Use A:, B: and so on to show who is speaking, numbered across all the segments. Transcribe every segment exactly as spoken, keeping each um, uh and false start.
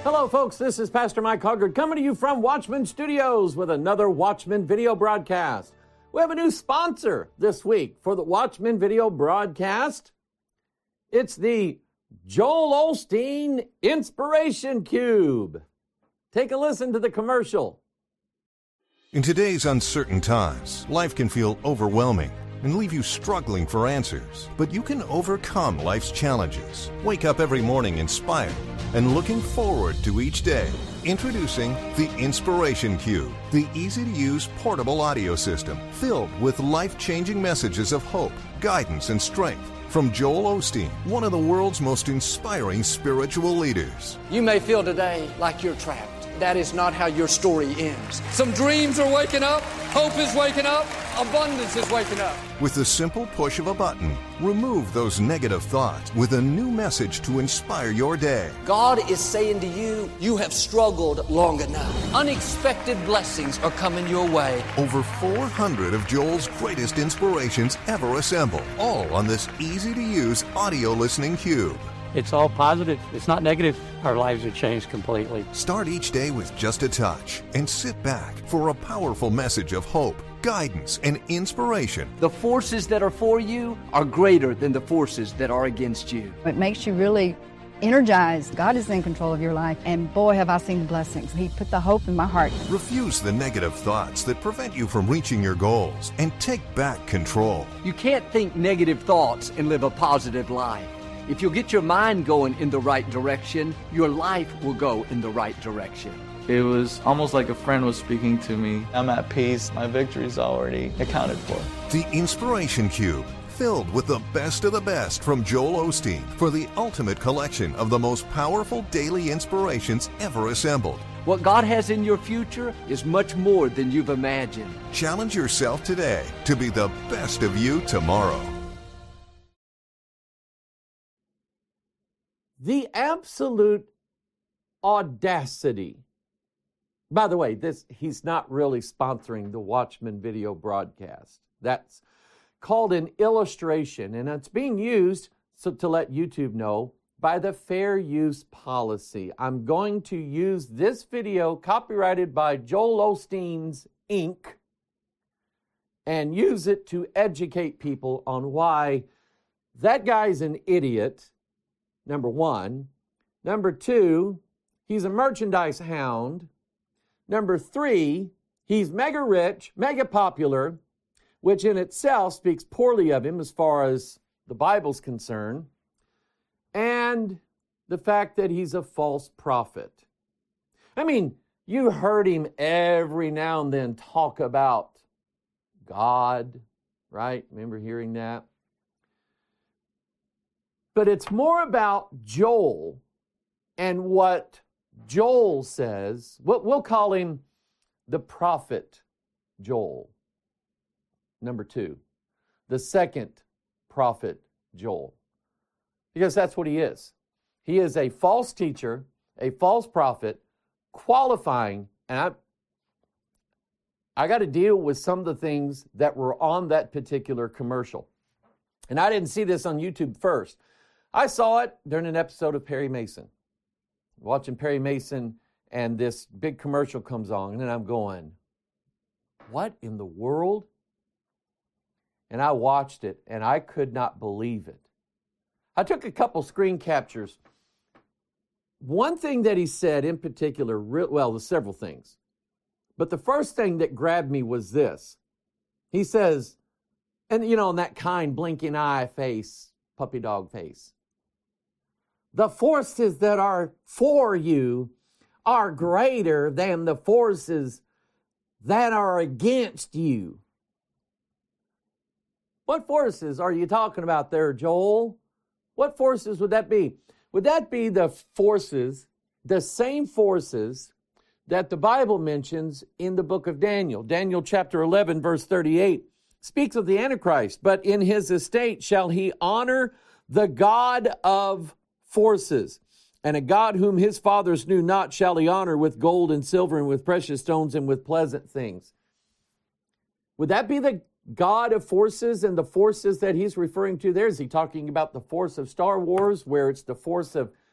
A: Hello, folks. This is Pastor Mike Hoggard coming to you from Watchman Studios with another Watchman video broadcast. We have a new sponsor this week for the Watchman video broadcast. It's the Joel Osteen Inspiration Cube. Take a listen to the commercial.
B: In today's uncertain times, life can feel overwhelming and leave you struggling for answers. But you can overcome life's challenges. Wake up every morning inspired and looking forward to each day. Introducing the Inspiration Cube, the easy-to-use portable audio system filled with life-changing messages of hope, guidance, and strength from Joel Osteen, one of the world's most inspiring spiritual leaders.
C: You may feel today like you're trapped. That is not how your story ends. Some dreams are waking up, hope is waking up, abundance is waking up.
B: With the simple push of a button, remove those negative thoughts with a new message to inspire your day.
C: God is saying to you, you have struggled long enough. Unexpected blessings are coming your way.
B: Over four hundred of Joel's greatest inspirations ever assembled, all on this easy-to-use audio listening cube.
D: It's all positive. It's not negative. Our lives are changed completely.
B: Start each day with just a touch and sit back for a powerful message of hope, guidance, and inspiration.
C: The forces that are for you are greater than the forces that are against you.
E: It makes you really energized. God is in control of your life, and boy, have I seen blessings. He put the hope in my heart.
B: Refuse the negative thoughts that prevent you from reaching your goals and take back control.
C: You can't think negative thoughts and live a positive life. If you'll get your mind going in the right direction, your life will go in the right direction.
F: It was almost like a friend was speaking to me. I'm at peace. My victory's already accounted for.
B: The Inspiration Cube, filled with the best of the best from Joel Osteen for the ultimate collection of the most powerful daily inspirations ever assembled.
C: What God has in your future is much more than you've imagined.
B: Challenge yourself today to be the best of you tomorrow.
A: The absolute audacity. By the way, this he's not really sponsoring the Watchman video broadcast. That's called an illustration, and it's being used so to let YouTube know by the fair use policy. I'm going to use this video copyrighted by Joel Osteen's Incorporated and use it to educate people on why that guy's an idiot. Number one. Number two, he's a merchandise hound. Number three, he's mega rich, mega popular, which in itself speaks poorly of him as far as the Bible's concerned. And the fact that he's a false prophet. I mean, you heard him every now and then talk about God, right? Remember hearing that? But it's more about Joel and what Joel says. We'll call him the prophet Joel. Number two, the second prophet Joel. Because that's what he is. He is a false teacher, a false prophet, qualifying, and I, I got to deal with some of the things that were on that particular commercial. And I didn't see this on YouTube first. I saw it during an episode of Perry Mason. Watching Perry Mason, and this big commercial comes on, and then I'm going, what in the world? And I watched it, and I could not believe it. I took a couple screen captures. One thing that he said in particular, well, there's several things. But the first thing that grabbed me was this. He says, and you know, in that kind blinking eye face, puppy dog face. The forces that are for you are greater than the forces that are against you. What forces are you talking about there, Joel? What forces would that be? Would that be the forces, the same forces that the Bible mentions in the book of Daniel? Daniel chapter eleven, verse thirty-eight speaks of the Antichrist. But in his estate shall he honor the God of forces, and a God whom his fathers knew not shall he honor with gold and silver and with precious stones and with pleasant things. Would that be the God of forces and the forces that he's referring to there? Is he talking about the force of Star Wars, where it's the force of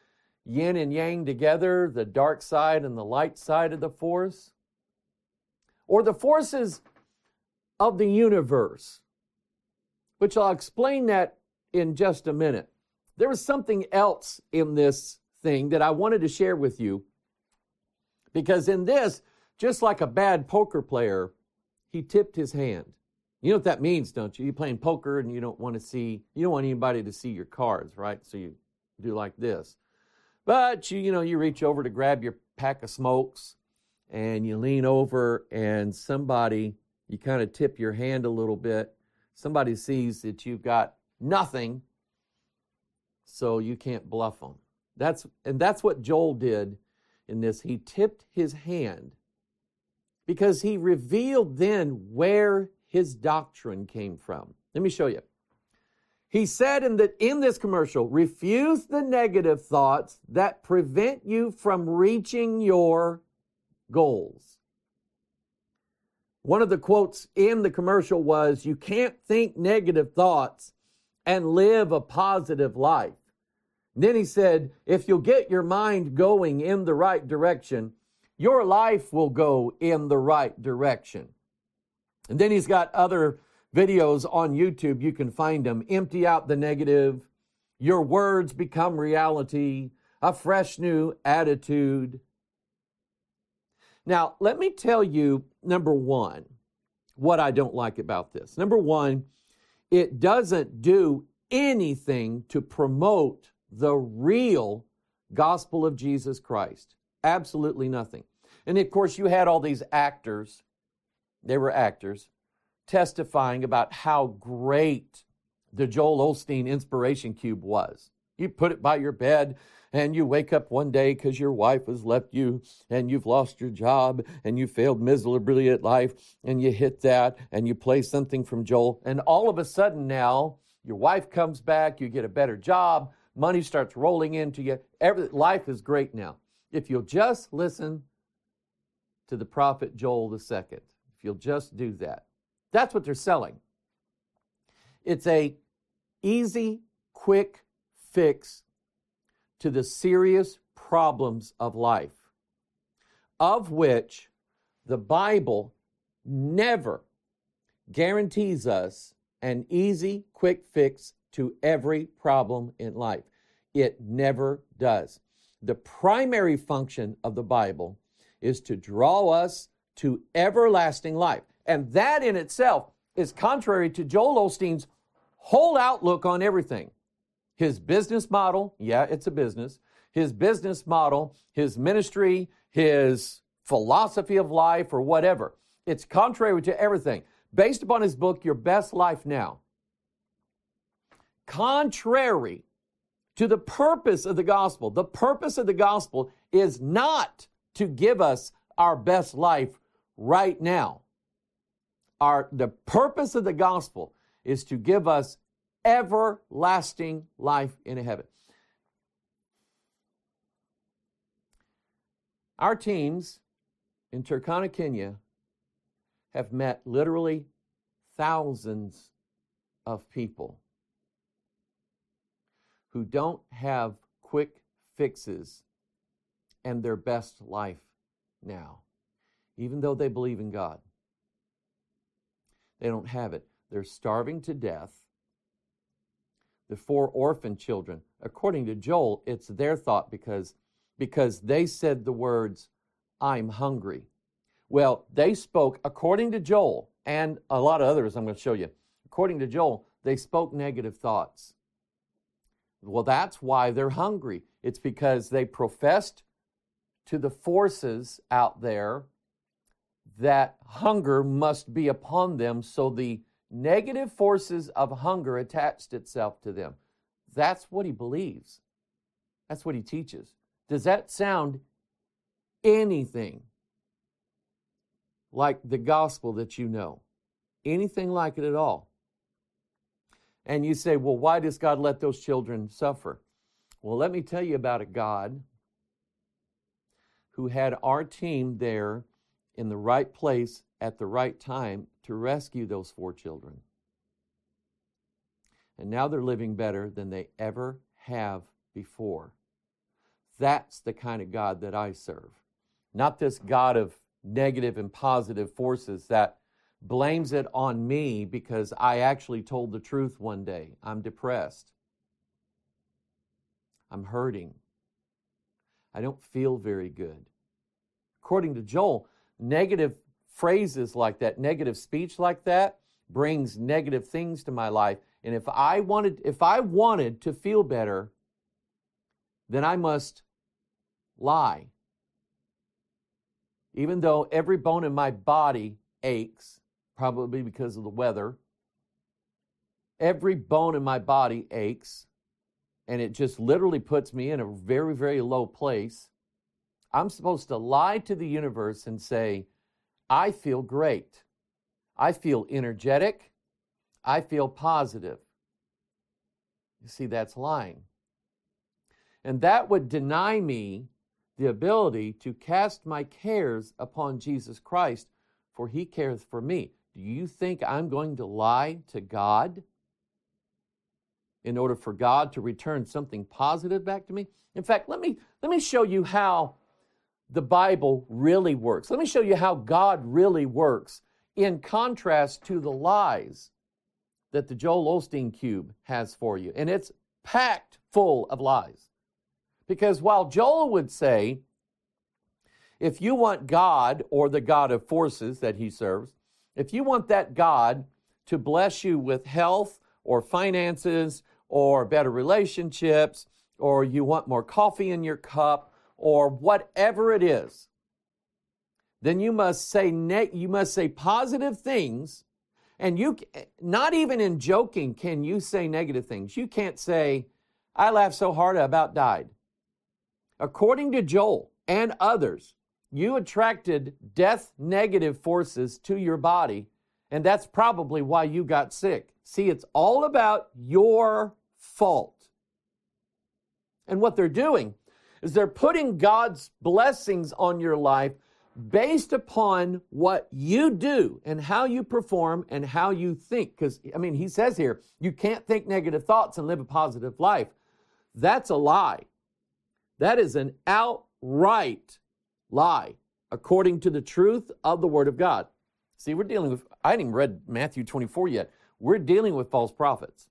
A: yin and yang together, the dark side and the light side of the force? Or the forces of the universe, which I'll explain that in just a minute. There was something else in this thing that I wanted to share with you, because in this, just like a bad poker player, he tipped his hand. You know what that means, don't you? You're playing poker and you don't want to see, you don't want anybody to see your cards, right? So you do like this. But you, you know, you reach over to grab your pack of smokes and you lean over and somebody, you kind of tip your hand a little bit. Somebody sees that you've got nothing, so you can't bluff them. That's, and that's what Joel did in this. He tipped his hand because he revealed then where his doctrine came from. Let me show you. He said in, the, in this commercial, refuse the negative thoughts that prevent you from reaching your goals. One of the quotes in the commercial was, you can't think negative thoughts and live a positive life. Then he said, if you'll get your mind going in the right direction, your life will go in the right direction. And then he's got other videos on YouTube. You can find them. Empty out the negative. Your words become reality. A fresh new attitude. Now, let me tell you, number one, what I don't like about this. Number one, it doesn't do anything to promote the real gospel of Jesus Christ. Absolutely nothing. And of course, you had all these actors, they were actors, testifying about how great the Joel Osteen Inspiration Cube was. You put it by your bed and you wake up one day because your wife has left you and you've lost your job and you failed miserably at life, and you hit that and you play something from Joel, and all of a sudden now your wife comes back, you get a better job, money starts rolling into you. Every, life is great now. If you'll just listen to the prophet Joel the second, if you'll just do that. That's what they're selling. It's a easy, quick fix to the serious problems of life, of which the Bible never guarantees us an easy, quick fix to every problem in life. It never does. The primary function of the Bible is to draw us to everlasting life. And that in itself is contrary to Joel Osteen's whole outlook on everything. His business model, yeah, it's a business. His business model, his ministry, his philosophy of life, or whatever. It's contrary to everything. Based upon his book, Your Best Life Now. Contrary to the purpose of the gospel. The purpose of the gospel is not to give us our best life right now. Our, the purpose of the gospel is to give us everlasting life in heaven. Our teams in Turkana, Kenya have met literally thousands of people who don't have quick fixes and their best life now, even though they believe in God. They don't have it. They're starving to death. The four orphan children, according to Joel, it's their thought because, because they said the words, I'm hungry. Well, they spoke, according to Joel, and a lot of others I'm going to show you, according to Joel, they spoke negative thoughts. Well, that's why they're hungry. It's because they professed to the forces out there that hunger must be upon them, so the negative forces of hunger attached itself to them. That's what he believes. That's what he teaches. Does that sound anything like the gospel that you know? Anything like it at all? And you say, well, why does God let those children suffer? Well, let me tell you about a God who had our team there in the right place at the right time to rescue those four children. And now they're living better than they ever have before. That's the kind of God that I serve. Not this God of negative and positive forces that blames it on me because I actually told the truth one day. I'm depressed. I'm hurting. I don't feel very good. According to Joel, negative phrases like that, negative speech like that, brings negative things to my life. And if I wanted, if I wanted to feel better, then I must lie. Even though every bone in my body aches, probably because of the weather, every bone in my body aches, and it just literally puts me in a very, very low place, I'm supposed to lie to the universe and say, I feel great. I feel energetic. I feel positive. You see, that's lying. And that would deny me the ability to cast my cares upon Jesus Christ, for He careth for me. Do you think I'm going to lie to God in order for God to return something positive back to me? In fact, let me, let me show you how the Bible really works. Let me show you how God really works in contrast to the lies that the Joel Osteen Cube has for you. And it's packed full of lies. Because while Joel would say, if you want God, or the God of forces that he serves, if you want that God to bless you with health or finances or better relationships, or you want more coffee in your cup, or whatever it is, then you must say ne- you must say positive things. And you, not even in joking can you say negative things. You can't say, I laughed so hard I about died. According to Joel and others, you attracted death negative forces to your body, and that's probably why you got sick. See, it's all about your fault. And what they're doing is they're putting God's blessings on your life based upon what you do and how you perform and how you think. Because, I mean, he says here, you can't think negative thoughts and live a positive life. That's a lie. That is an outright lie, according to the truth of the Word of God. See, we're dealing with, I hadn't even read Matthew twenty-four yet. We're dealing with false prophets.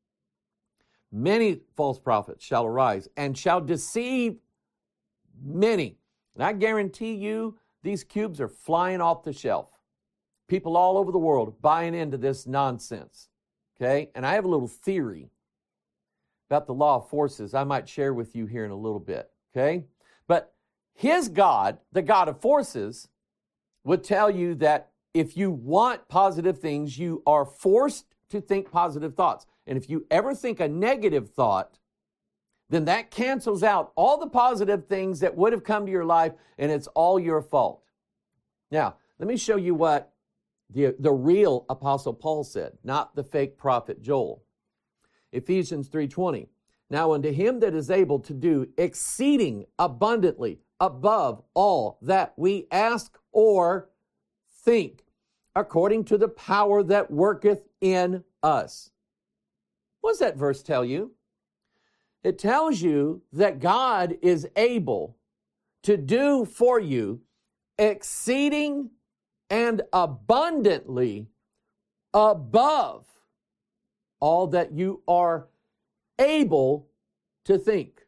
A: Many false prophets shall arise and shall deceive many. And I guarantee you, these cubes are flying off the shelf. People all over the world buying into this nonsense. Okay? And I have a little theory about the law of forces I might share with you here in a little bit. Okay? But his God, the God of forces, would tell you that if you want positive things, you are forced to think positive thoughts. And if you ever think a negative thought, then that cancels out all the positive things that would have come to your life, and it's all your fault. Now, let me show you what the, the real Apostle Paul said, not the fake prophet Joel. Ephesians three twenty. Now unto him that is able to do exceeding abundantly above all that we ask or think, according to the power that worketh in us. What does that verse tell you? It tells you that God is able to do for you exceeding and abundantly above all that you are able to think.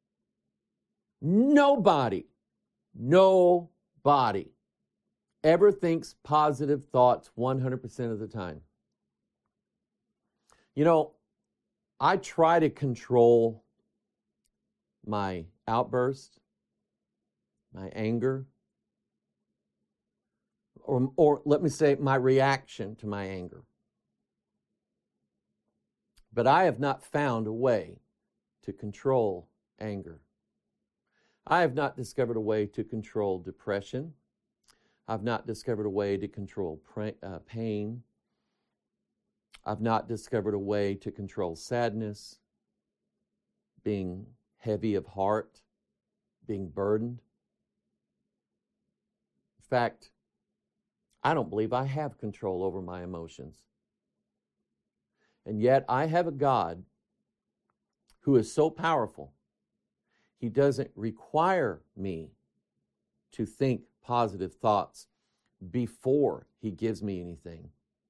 A: Nobody, nobody ever thinks positive thoughts one hundred percent of the time. You know, I try to control my outburst, my anger, or, or let me say my reaction to my anger. But I have not found a way to control anger. I have not discovered a way to control depression. I've not discovered a way to control pra- uh, pain. I've not discovered a way to control sadness, being heavy of heart, being burdened. In fact, I don't believe I have control over my emotions. And yet I have a God who is so powerful. He doesn't require me to think positive thoughts before He gives me anything.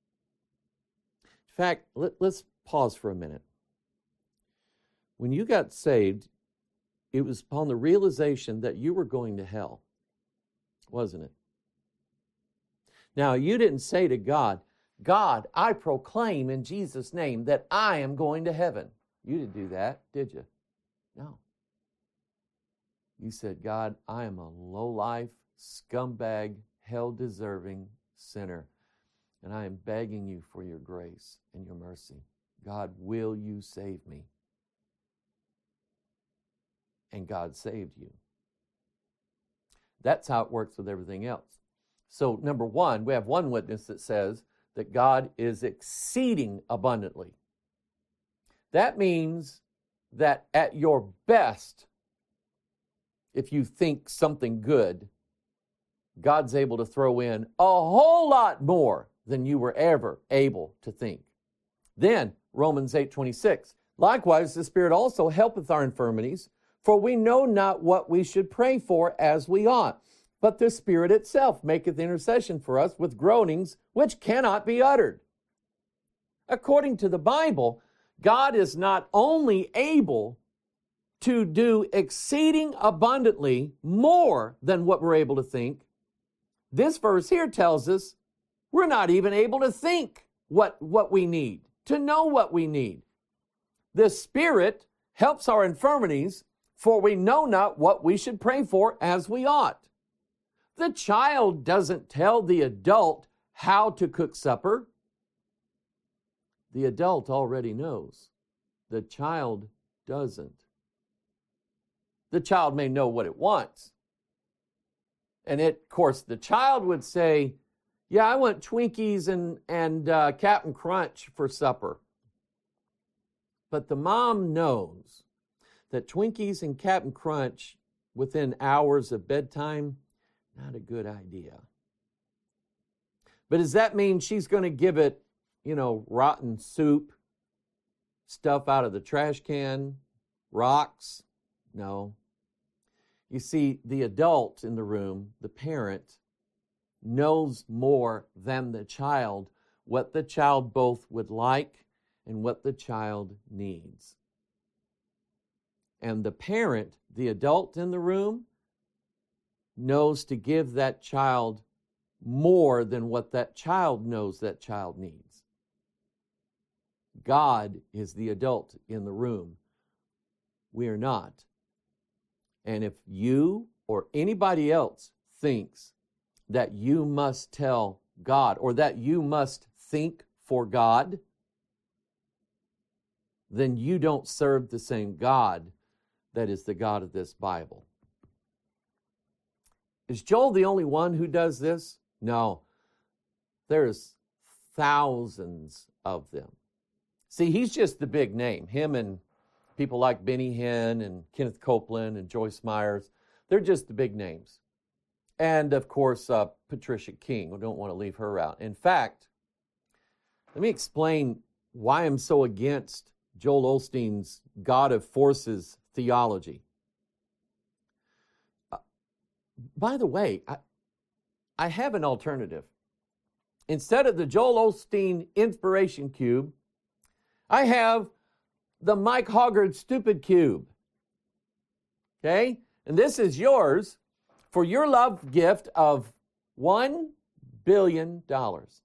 A: In fact, let, let's pause for a minute. When you got saved, it was upon the realization that you were going to hell, wasn't it? Now, you didn't say to God, God, I proclaim in Jesus' name that I am going to heaven. You didn't do that, did you? No. You said, God, I am a low-life, scumbag, hell-deserving sinner, and I am begging you for your grace and your mercy. God, will you save me? And God saved you. That's how it works with everything else. So, number one, we have one witness that says that God is exceeding abundantly. That means that at your best, if you think something good, God's able to throw in a whole lot more than you were ever able to think. Then, Romans eight twenty-six, likewise, the Spirit also helpeth our infirmities, for we know not what we should pray for as we ought. But the Spirit itself maketh intercession for us with groanings which cannot be uttered. According to the Bible, God is not only able to do exceeding abundantly more than what we're able to think. This verse here tells us we're not even able to think what, what we need, to know what we need. The Spirit helps our infirmities, for we know not what we should pray for as we ought. The child doesn't tell the adult how to cook supper. The adult already knows. The child doesn't. The child may know what it wants. And it, of course, the child would say, yeah, I want Twinkies and, and uh, Captain Crunch for supper. But the mom knows that Twinkies and Captain Crunch within hours of bedtime, not a good idea. But does that mean she's going to give it, you know, rotten soup, stuff out of the trash can, rocks? No. You see, the adult in the room, the parent, knows more than the child what the child both would like and what the child needs. And the parent, the adult in the room, knows to give that child more than what that child knows that child needs. God is the adult in the room. We are not. And if you or anybody else thinks that you must tell God or that you must think for God, then you don't serve the same God that is the God of this Bible. Is Joel the only one who does this? No. There's thousands of them. See, he's just the big name. Him and people like Benny Hinn and Kenneth Copeland and Joyce Myers, they're just the big names. And, of course, uh, Patricia King. We don't want to leave her out. In fact, let me explain why I'm so against Joel Osteen's God of Forces theology. Uh, by the way, I, I have an alternative. Instead of the Joel Osteen Inspiration Cube, I have the Mike Hoggard Stupid Cube. Okay? And this is yours for your love gift of one billion dollars.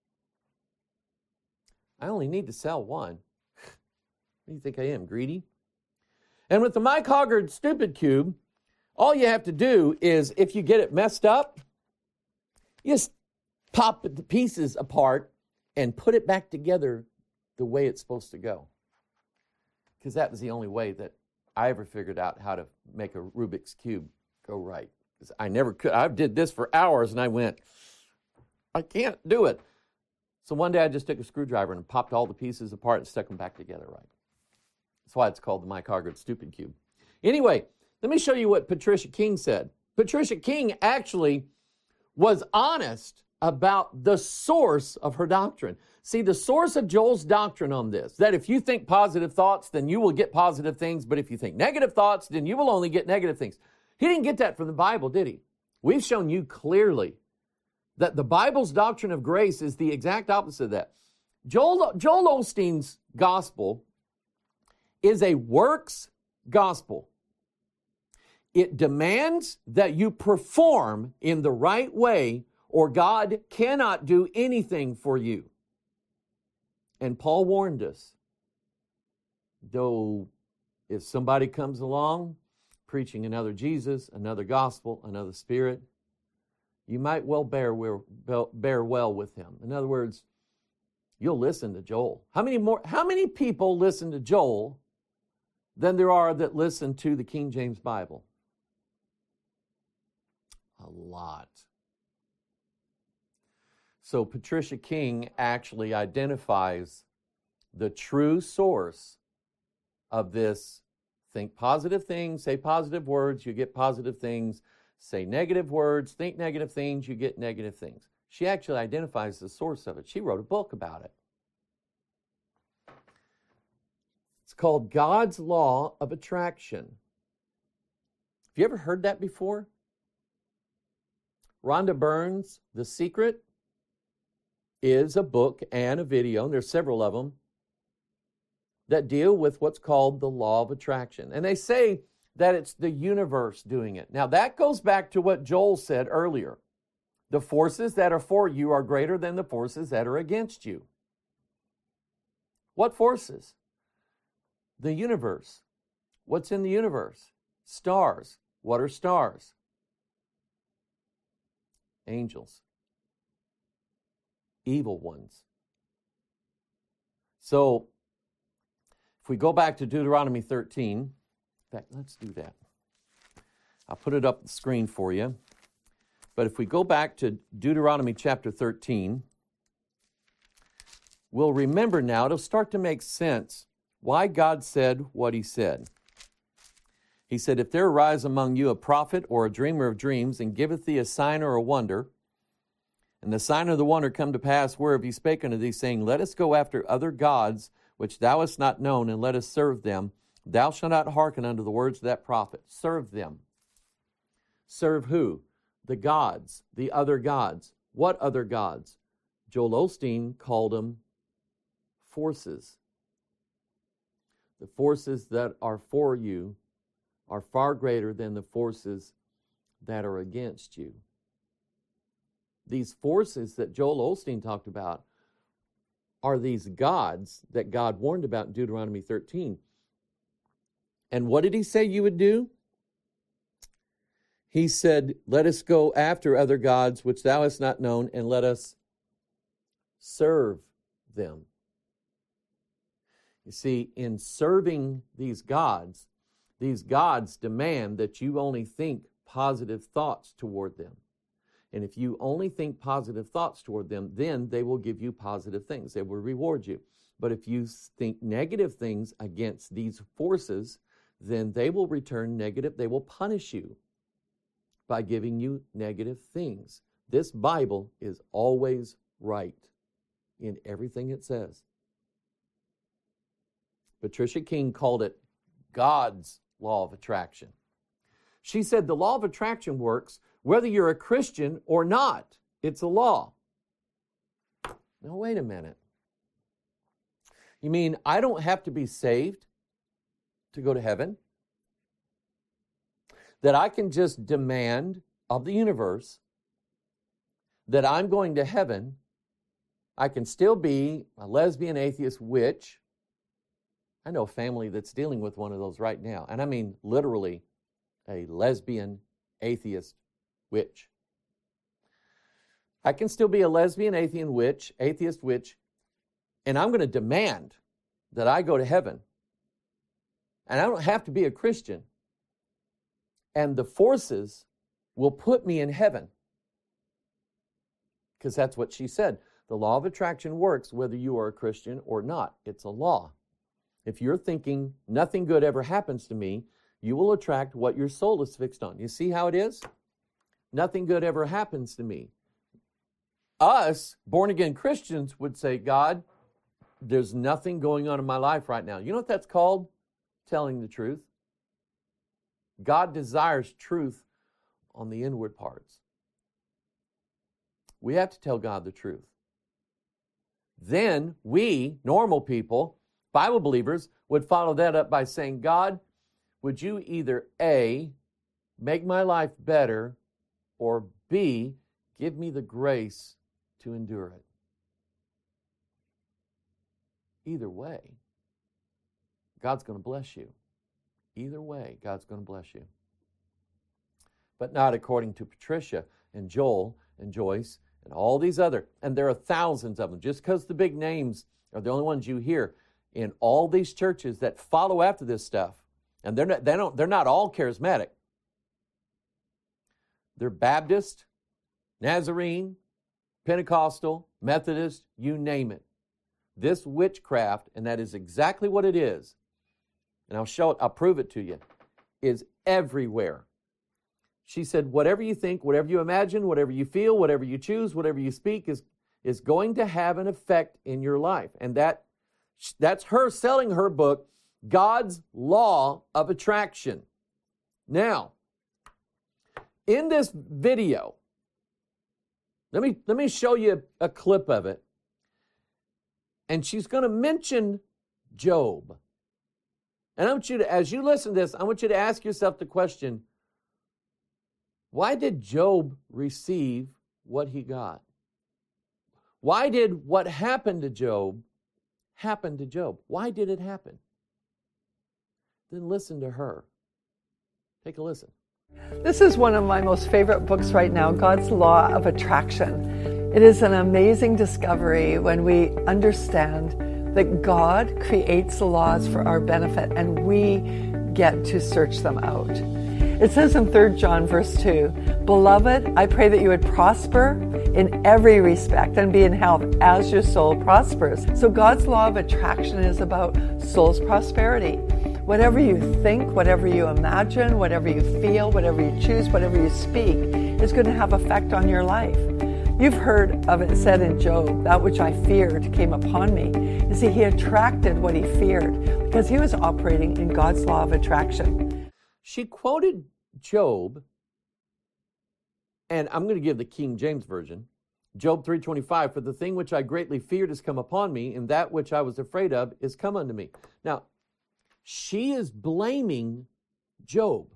A: I only need to sell one. What do you think I am, greedy? And with the Mike Hoggard Stupid Cube, all you have to do is, if you get it messed up, you just pop the pieces apart and put it back together the way it's supposed to go. Because that was the only way that I ever figured out how to make a Rubik's Cube go right. Because I never could. I did this for hours and I went, I can't do it. So one day I just took a screwdriver and popped all the pieces apart and stuck them back together right. That's why it's called the Mike Hoggard Stupid Cube. Anyway, let me show you what Patricia King said. Patricia King actually was honest about the source of her doctrine. See, the source of Joel's doctrine on this, that if you think positive thoughts, then you will get positive things, but if you think negative thoughts, then you will only get negative things. He didn't get that from the Bible, did he? We've shown you clearly that the Bible's doctrine of grace is the exact opposite of that. Joel, Joel Osteen's gospel is a works gospel. It demands that you perform in the right way, or God cannot do anything for you. And Paul warned us, though if somebody comes along preaching another Jesus, another gospel, another spirit, you might well bear, bear well with him. In other words, you'll listen to Joel. How many more? How many people listen to Joel than there are that listen to the King James Bible? A lot. So Patricia King actually identifies the true source of this. Think positive things, say positive words, you get positive things. Say negative words, think negative things, you get negative things. She actually identifies the source of it. She wrote a book about it. It's called God's Law of Attraction. Have you ever heard that before? Rhonda Burns' The Secret is a book and a video, and there's several of them, that deal with what's called the law of attraction. And they say that it's the universe doing it. Now, that goes back to what Joel said earlier. The forces that are for you are greater than the forces that are against you. What forces? The universe. What's in the universe? Stars. What are stars? Angels. Evil ones. So, if we go back to Deuteronomy thirteen, in fact, let's do that. I'll put it up on the screen for you. But if we go back to Deuteronomy chapter thirteen, we'll remember now, it'll start to make sense why God said what he said. He said, if there arise among you a prophet or a dreamer of dreams, and giveth thee a sign or a wonder, and the sign or the wonder come to pass, whereof he spake unto thee, saying, let us go after other gods, which thou hast not known, and let us serve them. Thou shalt not hearken unto the words of that prophet. Serve them. Serve who? The gods, the other gods. What other gods? Joel Osteen called them forces. The forces that are for you are far greater than the forces that are against you. These forces that Joel Osteen talked about are these gods that God warned about in Deuteronomy thirteen. And what did he say you would do? He said, let us go after other gods which thou hast not known, and let us serve them. You see, in serving these gods, these gods demand that you only think positive thoughts toward them. And if you only think positive thoughts toward them, then they will give you positive things. They will reward you. But if you think negative things against these forces, then they will return negative. They will punish you by giving you negative things. This Bible is always right in everything it says. Patricia King called it God's law of attraction. She said the law of attraction works whether you're a Christian or not. It's a law. Now, wait a minute. You mean I don't have to be saved to go to heaven? That I can just demand of the universe that I'm going to heaven? I can still be a lesbian, atheist, witch. I know a family that's dealing with one of those right now. And I mean literally a lesbian, atheist, witch. I can still be a lesbian, atheist, witch, atheist, witch, and I'm going to demand that I go to heaven. And I don't have to be a Christian. And the forces will put me in heaven. Because that's what she said. The law of attraction works whether you are a Christian or not. It's a law. If you're thinking nothing good ever happens to me, you will attract what your soul is fixed on. You see how it is? Nothing good ever happens to me. us, born-again Christians, would say, God, there's nothing going on in my life right now. You know what that's called? Telling the truth. God desires truth on the inward parts. We have to tell God the truth. Then we, normal people, Bible believers, would follow that up by saying, God, would you either A, make my life better, or B, give me the grace to endure it? Either way, God's going to bless you. Either way, God's going to bless you. But not according to Patricia and Joel and Joyce and all these other, and there are thousands of them. Just because the big names are the only ones you hear in all these churches that follow after this stuff, and they're not, they don't, they're not all charismatic. They're Baptist, Nazarene, Pentecostal, Methodist, you name it. This witchcraft, and that is exactly what it is, and I'll show it, I'll prove it to you, is everywhere. She said, whatever you think, whatever you imagine, whatever you feel, whatever you choose, whatever you speak is, is going to have an effect in your life. And that that's her selling her book, God's Law of Attraction. Now, in this video, let me, let me show you a clip of it. And she's going to mention Job. And I want you to, as you listen to this, I want you to ask yourself the question, why did Job receive what he got? Why did what happened to Job happen to Job? Why did it happen? Then listen to her. Take a listen.
G: This is one of my most favorite books right now, God's Law of Attraction. It is an amazing discovery when we understand that God creates the laws for our benefit and we get to search them out. It says in Third John verse two, Beloved, I pray that you would prosper in every respect and be in health as your soul prospers. So God's law of attraction is about soul's prosperity. Whatever you think, whatever you imagine, whatever you feel, whatever you choose, whatever you speak is going to have effect on your life. You've heard of it said in Job, that which I feared came upon me. You see, he attracted what he feared because he was operating in God's law of attraction.
A: She quoted Job, and I'm going to give the King James Version, Job three twenty-five, for the thing which I greatly feared has come upon me, and that which I was afraid of is come unto me. Now, she is blaming Job.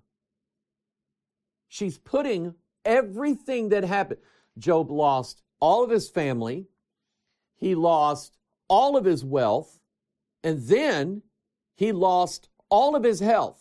A: She's putting everything that happened. Job lost all of his family. He lost all of his wealth. And then he lost all of his health.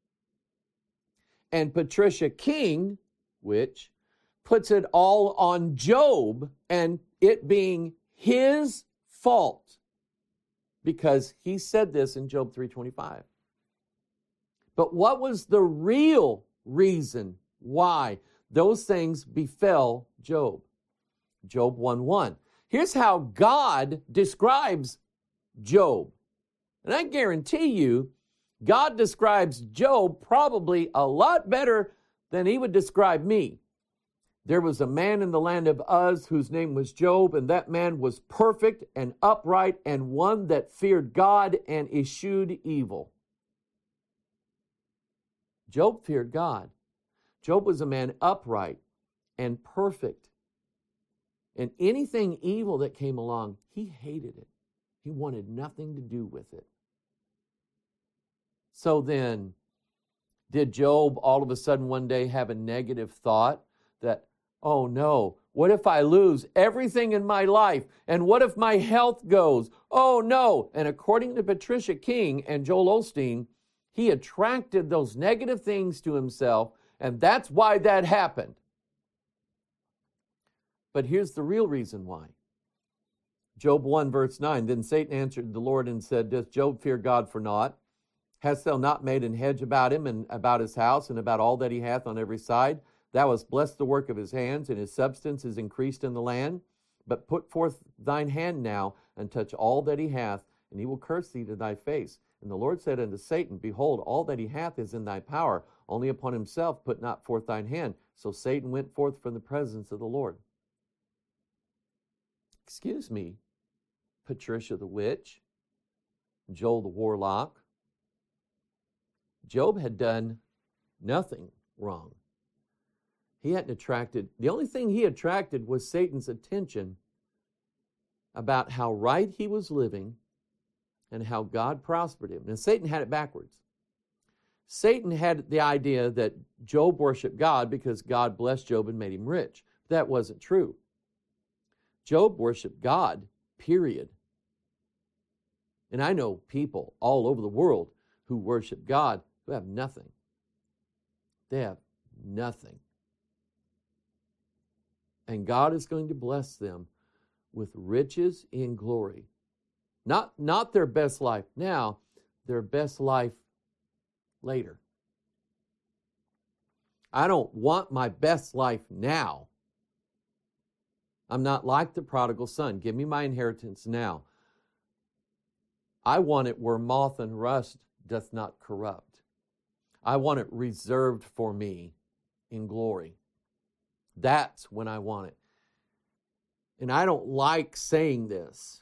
A: And Patricia King, which puts it all on Job and it being his fault because he said this in Job three twenty-five. But what was the real reason why those things befell Job? Job one one. Here's how God describes Job. And I guarantee you, God describes Job probably a lot better than he would describe me. There was a man in the land of Uz whose name was Job, and that man was perfect and upright and one that feared God and eschewed evil. Job feared God. Job was a man upright and perfect. And anything evil that came along, he hated it. He wanted nothing to do with it. So then, did Job all of a sudden one day have a negative thought that, oh no, what if I lose everything in my life? And what if my health goes? Oh no. And according to Patricia King and Joel Osteen, he attracted those negative things to himself, and that's why that happened. But here's the real reason why. Job one verse nine, Then Satan answered the Lord and said, Does Job fear God for naught? Hast thou not made an hedge about him and about his house and about all that he hath on every side? Thou hast blessed the work of his hands, and his substance is increased in the land. But put forth thine hand now, and touch all that he hath, and he will curse thee to thy face. And the Lord said unto Satan, Behold, all that he hath is in thy power, only upon himself put not forth thine hand. So Satan went forth from the presence of the Lord. excuse me, Patricia the witch, Joel the warlock. Job had done nothing wrong. He hadn't attracted, the only thing he attracted was Satan's attention about how right he was living and how God prospered him. And Satan had it backwards. Satan had the idea that Job worshiped God because God blessed Job and made him rich. That wasn't true. Job worshiped God, period. And I know people all over the world who worship God who have nothing. They have nothing. And God is going to bless them with riches in glory. Not, not their best life now, their best life later. I don't want my best life now. I'm not like the prodigal son. Give me my inheritance now. I want it where moth and rust doth not corrupt. I want it reserved for me in glory. That's when I want it. And I don't like saying this,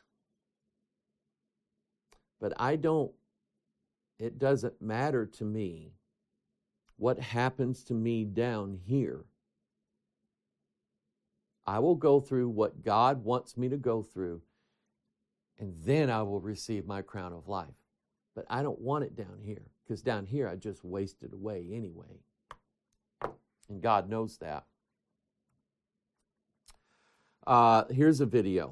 A: but I don't, it doesn't matter to me what happens to me down here. I will go through what God wants me to go through, and then I will receive my crown of life. But I don't want it down here, because down here I just wasted away anyway. And God knows that. Uh, here's a video.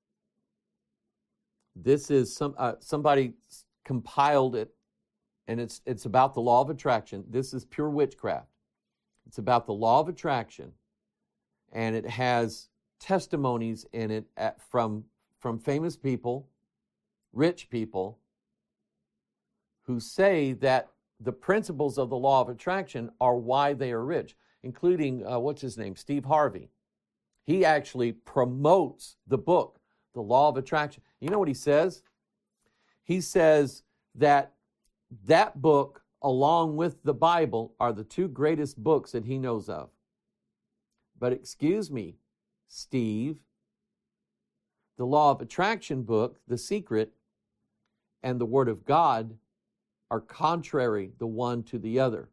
A: This is some uh, somebody compiled it, and it's it's about the law of attraction. This is pure witchcraft. It's about the law of attraction, and it has testimonies in it at, from from famous people, rich people, who say that the principles of the law of attraction are why they are rich, including uh, what's his name, Steve Harvey. He actually promotes the book, The Law of Attraction. You know what he says? He says that that book, along with the Bible, are the two greatest books that he knows of. But excuse me, Steve, the Law of Attraction book, The Secret, and the Word of God are contrary the one to the other.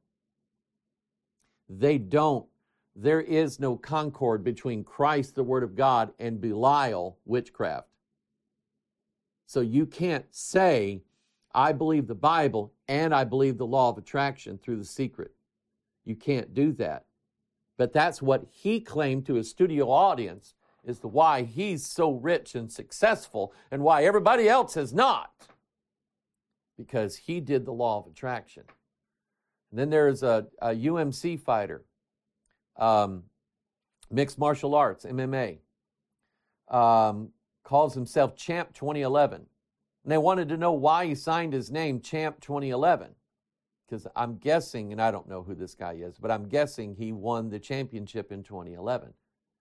A: They don't. There is no concord between Christ, the Word of God, and Belial, witchcraft. So you can't say, I believe the Bible and I believe the law of attraction through The Secret. You can't do that. But that's what he claimed to his studio audience is the why he's so rich and successful and why everybody else has not. Because he did the law of attraction. And then there's a, a U M C fighter. Um, mixed martial arts, M M A, um, calls himself Champ twenty eleven. And they wanted to know why he signed his name Champ twenty eleven. Because I'm guessing, and I don't know who this guy is, but I'm guessing he won the championship in twenty eleven.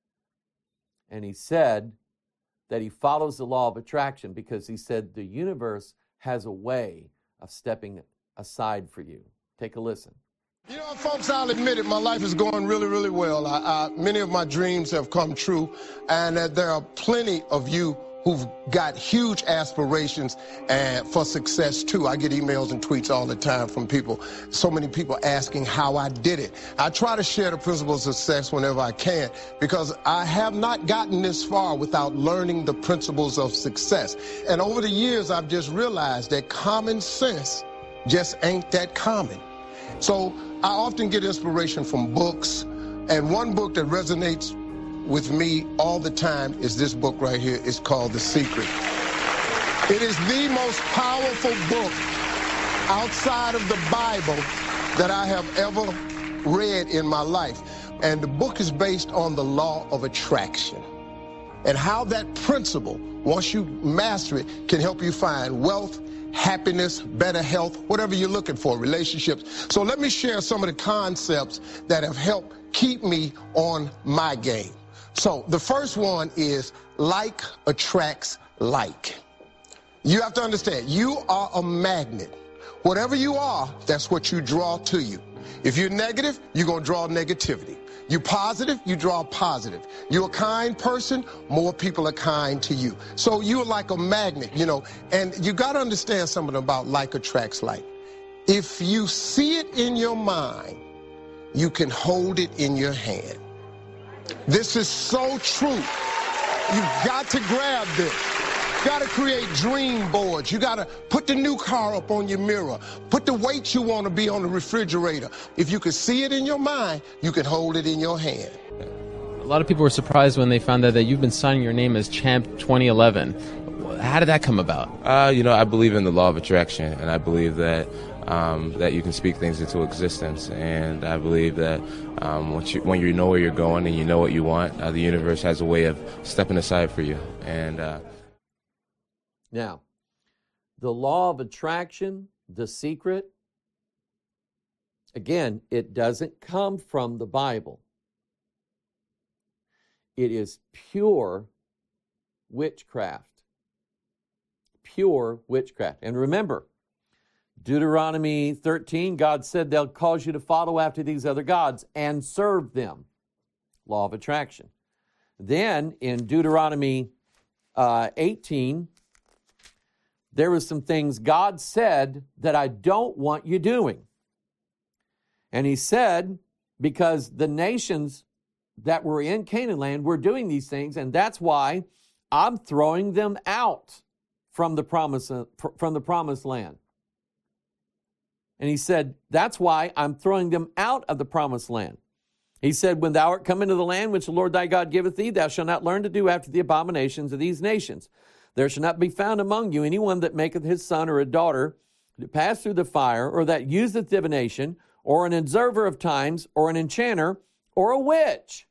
A: And he said that he follows the law of attraction because he said the universe has a way of stepping aside for you. Take a listen.
H: You know, folks, I'll admit it, my life is going really, really well. I, I, many of my dreams have come true, and uh, there are plenty of you who've got huge aspirations and for success, too. I get emails and tweets all the time from people, so many people asking how I did it. I try to share the principles of success whenever I can, because I have not gotten this far without learning the principles of success. And over the years, I've just realized that common sense just ain't that common. So I often get inspiration from books, and one book that resonates with me all the time is this book right here. It's called The Secret. It is the most powerful book outside of the Bible that I have ever read in my life. And the book is based on the law of attraction and how that principle, once you master it, can help you find wealth, happiness, better health, whatever you're looking for, relationships. So let me share some of the concepts that have helped keep me on my game. So the first one is like attracts like. You have to understand, you are a magnet. Whatever you are, that's what you draw to you. If you're negative, you're going to draw negativity. You're positive, you draw positive. You're a kind person, more people are kind to you. So you're like a magnet, you know, and you got to understand something about like attracts like. If you see it in your mind, you can hold it in your hand. This is so true. You've got to grab this. You got to create dream boards. You got to put the new car up on your mirror. Put the weight you want to be on the refrigerator. If you can see it in your mind, you can hold it in your hand.
I: A lot of people were surprised when they found out that you've been signing your name as Champ twenty eleven. How did that come about?
J: Uh, you know, I believe in the law of attraction, and I believe that um, that you can speak things into existence. And I believe that um, once you, when you know where you're going and you know what you want, uh, the universe has a way of stepping aside for you. And uh,
A: now, the law of attraction, the secret, again, it doesn't come from the Bible. It is pure witchcraft. Pure witchcraft. And remember, Deuteronomy thirteen, God said they'll cause you to follow after these other gods and serve them. Law of attraction. Then in Deuteronomy uh, eighteen, there were some things God said that I don't want you doing. And he said, because the nations that were in Canaan land were doing these things, and that's why I'm throwing them out from the promise, from the promised land. And he said, that's why I'm throwing them out of the promised land. He said, when thou art come into the land which the Lord thy God giveth thee, thou shalt not learn to do after the abominations of these nations. There shall not be found among you anyone that maketh his son or a daughter to pass through the fire, or that useth divination, or an observer of times, or an enchanter, or a witch.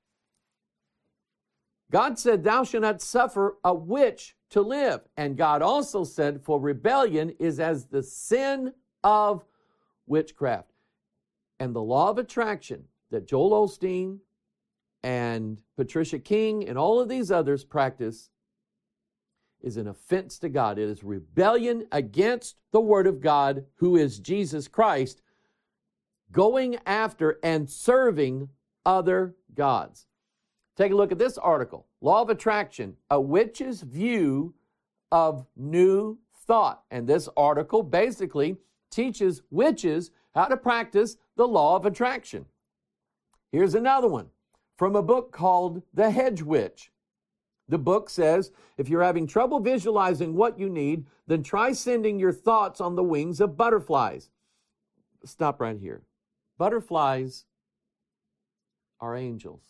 A: God said, thou shalt not suffer a witch to live. And God also said, for rebellion is as the sin of witchcraft. And the law of attraction that Joel Osteen and Patricia King and all of these others practice is an offense to God. It is rebellion against the Word of God, who is Jesus Christ, going after and serving other gods. Take a look at this article. Law of Attraction, a witch's view of new thought. And this article basically teaches witches how to practice the law of attraction. Here's another one from a book called The Hedge Witch. The book says, if you're having trouble visualizing what you need, then try sending your thoughts on the wings of butterflies. Stop right here. Butterflies are angels.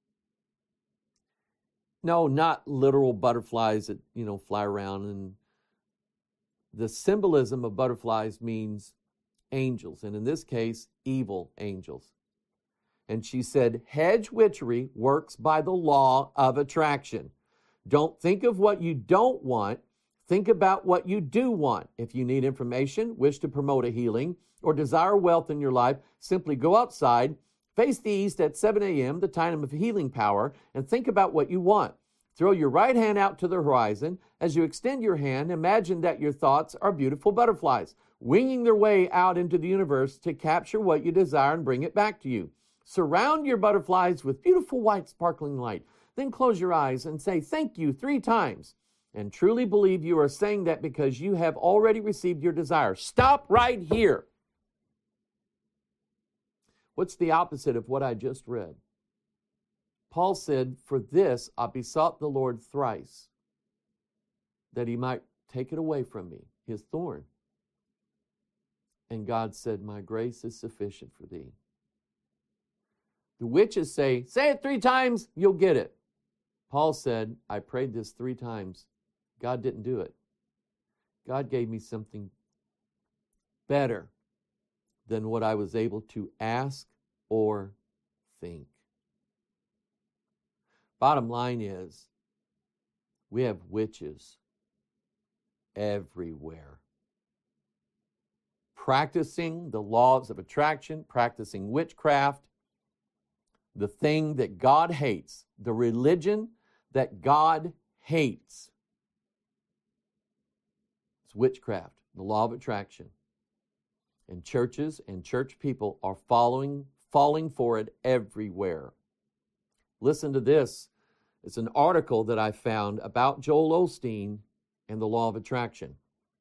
A: No, not literal butterflies that, you know, fly around. And the symbolism of butterflies means angels, and in this case, evil angels. And she said, hedge witchery works by the law of attraction. Don't think of what you don't want. Think about what you do want. If you need information, wish to promote a healing, or desire wealth in your life, simply go outside, face the east at seven a.m., the time of healing power, and think about what you want. Throw your right hand out to the horizon. As you extend your hand, imagine that your thoughts are beautiful butterflies, winging their way out into the universe to capture what you desire and bring it back to you. Surround your butterflies with beautiful white sparkling light. Then close your eyes and say thank you three times. And truly believe you are saying that because you have already received your desire. Stop right here. What's the opposite of what I just read? Paul said, for this I besought the Lord thrice, that he might take it away from me, his thorn. And God said, my grace is sufficient for thee. The witches say, say it three times, you'll get it. Paul said, I prayed this three times. God didn't do it. God gave me something better than what I was able to ask or think. Bottom line is, we have witches everywhere. Practicing the laws of attraction, practicing witchcraft, the thing that God hates, the religion that God hates. It's witchcraft, the law of attraction. And churches and church people are following, falling for it everywhere. Listen to this. It's an article that I found about Joel Osteen and the law of attraction.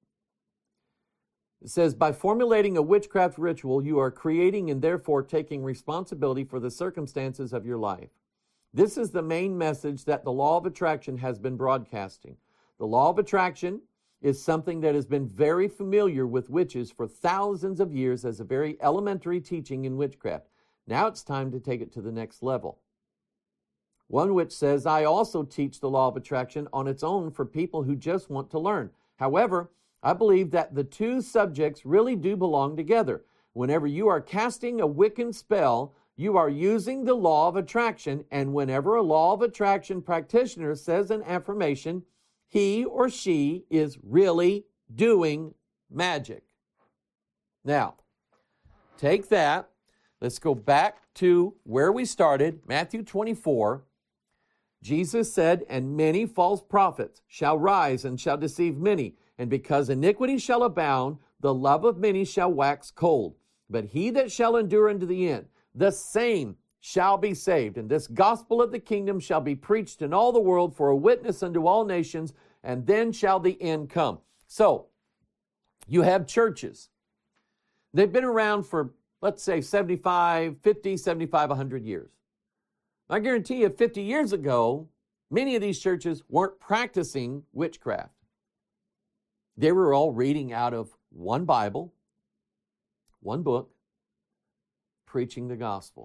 A: It says, by formulating a witchcraft ritual, you are creating and therefore taking responsibility for the circumstances of your life. This is the main message that the law of attraction has been broadcasting. The law of attraction is something that has been very familiar with witches for thousands of years as a very elementary teaching in witchcraft. Now it's time to take it to the next level. One witch says, I also teach the law of attraction on its own for people who just want to learn. However, I believe that the two subjects really do belong together. Whenever you are casting a Wiccan spell, you are using the law of attraction, and whenever a law of attraction practitioner says an affirmation, he or she is really doing magic. Now, take that. Let's go back to where we started, Matthew twenty-four. Jesus said, and many false prophets shall rise and shall deceive many, and because iniquity shall abound, the love of many shall wax cold. But he that shall endure unto the end, the same shall be saved. And this gospel of the kingdom shall be preached in all the world for a witness unto all nations, and then shall the end come. So, you have churches. They've been around for, let's say, seventy-five, fifty, seventy-five, one hundred years. I guarantee you, fifty years ago, many of these churches weren't practicing witchcraft. They were all reading out of one Bible, one book, preaching the gospel.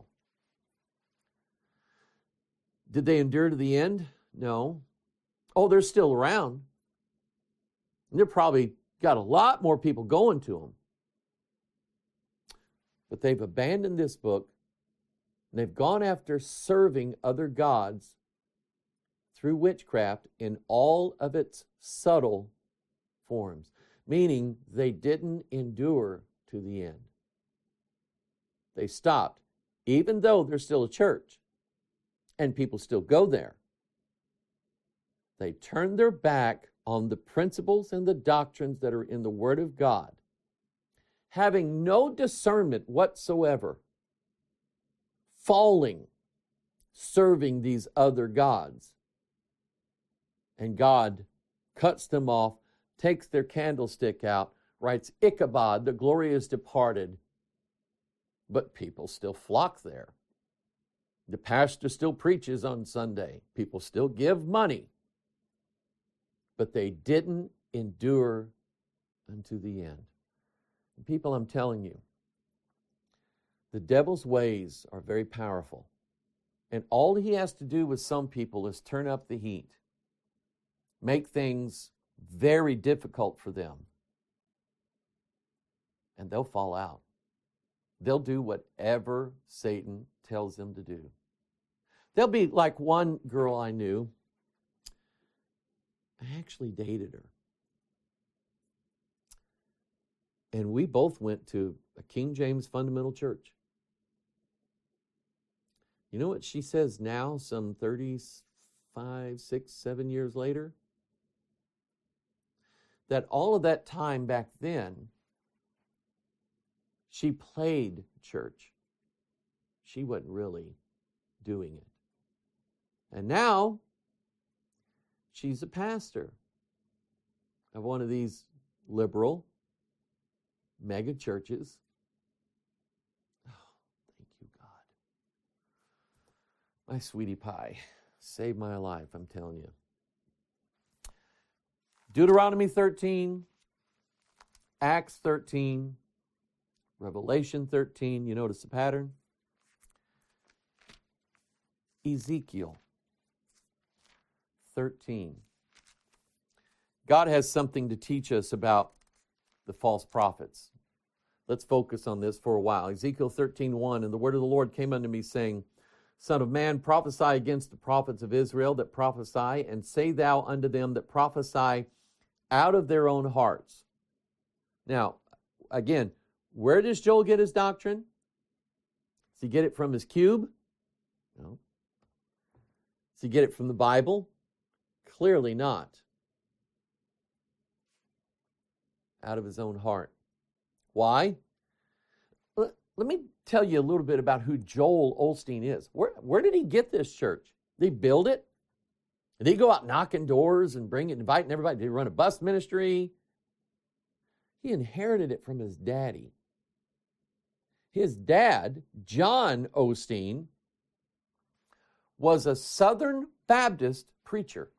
A: Did they endure to the end? No. Oh, they're still around. And they're probably got a lot more people going to them. But they've abandoned this book, and they've gone after serving other gods through witchcraft in all of its subtle forms, meaning they didn't endure to the end. They stopped, even though there's still a church and people still go there. They turned their back on the principles and the doctrines that are in the Word of God, having no discernment whatsoever, falling, serving these other gods. And God cuts them off, takes their candlestick out, writes Ichabod, the glory is departed. But people still flock there. The pastor still preaches on Sunday. People still give money. But they didn't endure unto the end. And people, I'm telling you, the devil's ways are very powerful. And all he has to do with some people is turn up the heat, make things very difficult for them, and they'll fall out. They'll do whatever Satan tells them to do. They'll be like one girl I knew. I actually dated her. And we both went to a King James fundamental church. You know what she says now, some thirty-five, six, seven years later? That all of that time back then, she played church. She wasn't really doing it. And now, she's a pastor of one of these liberal mega churches. Oh, thank you, God. My sweetie pie saved my life, I'm telling you. Deuteronomy thirteen, Acts thirteen, Revelation thirteen. You notice the pattern? Ezekiel thirteen. God has something to teach us about the false prophets. Let's focus on this for a while. Ezekiel thirteen one, and the word of the Lord came unto me, saying, Son of man, prophesy against the prophets of Israel that prophesy, and say thou unto them that prophesy out of their own hearts. Now, again, where does Joel get his doctrine? Does he get it from his cube? No. Does he get it from the Bible? Clearly not. Out of his own heart. Why? let me tell you a little bit about who Joel Osteen is. Where, where did he get this church? Did he build it? Did he go out knocking doors and bring it, inviting everybody? Did he run a bus ministry? He inherited it from his daddy. His dad, John Osteen, was a Southern Baptist preacher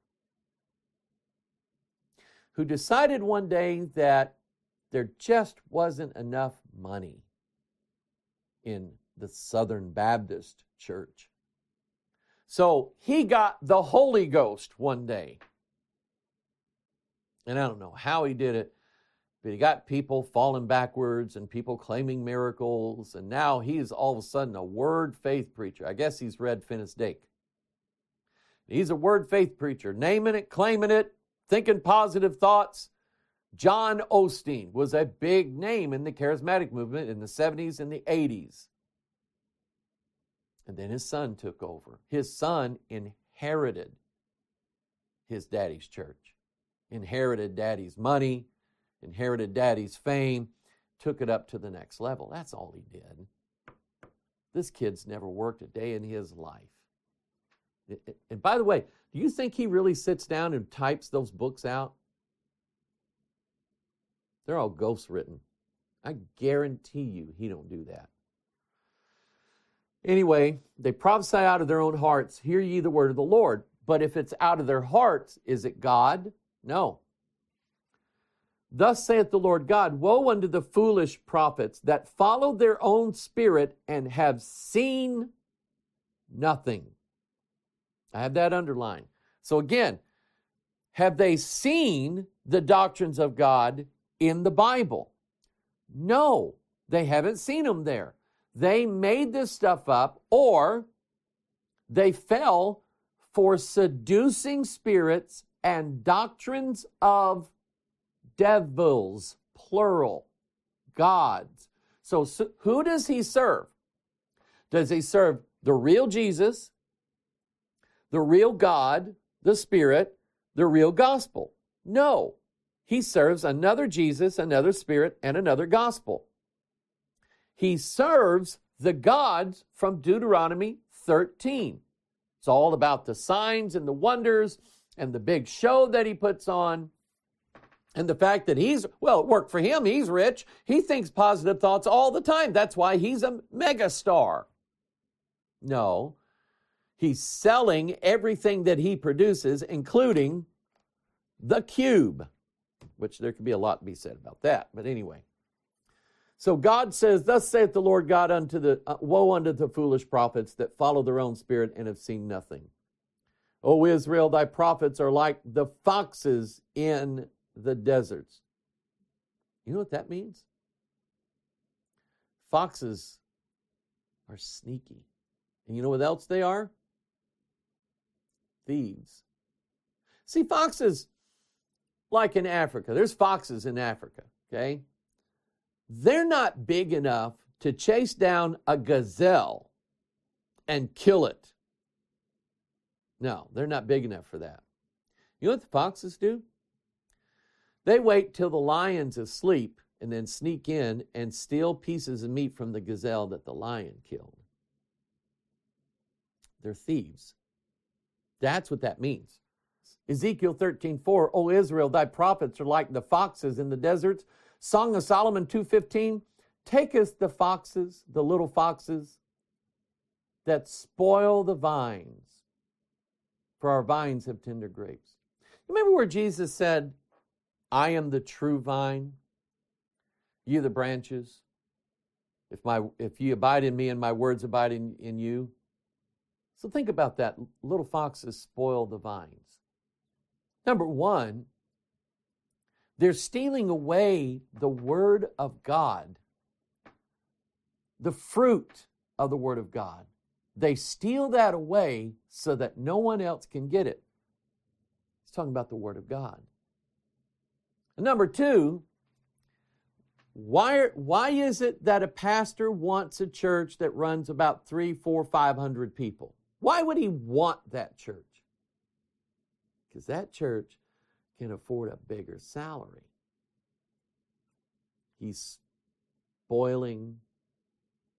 A: who decided one day that there just wasn't enough money in the Southern Baptist church. So he got the Holy Ghost one day. And I don't know how he did it, but he got people falling backwards and people claiming miracles. And now he's all of a sudden a word faith preacher. I guess he's read Finis Dake. He's a word faith preacher, naming it, claiming it, thinking positive thoughts. John Osteen was a big name in the charismatic movement in the seventies and the eighties. And then his son took over. His son inherited his daddy's church, inherited daddy's money, inherited daddy's fame, took it up to the next level. That's all he did. This kid's never worked a day in his life. And by the way, do you think he really sits down and types those books out? They're all ghost-written. I guarantee you he don't do that. Anyway, they prophesy out of their own hearts, hear ye the word of the Lord. But if it's out of their hearts, is it God? No. Thus saith the Lord God, woe unto the foolish prophets that follow their own spirit and have seen nothing. I have that underlined. So again, have they seen the doctrines of God in the Bible? No, they haven't seen them there. They made this stuff up, or they fell for seducing spirits and doctrines of devils, plural, gods. So, so who does he serve? Does he serve the real Jesus, the real God, the Spirit, the real gospel? No. He serves another Jesus, another Spirit, and another gospel. He serves the gods from Deuteronomy thirteen. It's all about the signs and the wonders and the big show that he puts on. And the fact that he's, well, it worked for him. He's rich. He thinks positive thoughts all the time. That's why he's a megastar. No. He's selling everything that he produces, including the cube, which there could be a lot to be said about that. But anyway. So God says, thus saith the Lord God unto the, uh, woe unto the foolish prophets that follow their own spirit and have seen nothing. O Israel, thy prophets are like the foxes in the deserts. You know what that means? Foxes are sneaky. And you know what else they are? Thieves. See, foxes, like in Africa, there's foxes in Africa, okay? They're not big enough to chase down a gazelle and kill it. No, they're not big enough for that. You know what the foxes do? They wait till the lion's asleep and then sneak in and steal pieces of meat from the gazelle that the lion killed. They're thieves. That's what that means. Ezekiel thirteen four, O Israel, thy prophets are like the foxes in the deserts. Song of Solomon two fifteen, takest the foxes, the little foxes, that spoil the vines, for our vines have tender grapes. Remember where Jesus said, I am the true vine, ye the branches. If my if ye abide in me and my words abide in, in you. So think about that. Little foxes spoil the vines. Number one, they're stealing away the Word of God, the fruit of the Word of God. They steal that away so that no one else can get it. He's talking about the Word of God. And number two, why, why is it that a pastor wants a church that runs about three, four, five hundred people? Why would he want that church? Because that church can afford a bigger salary. He's spoiling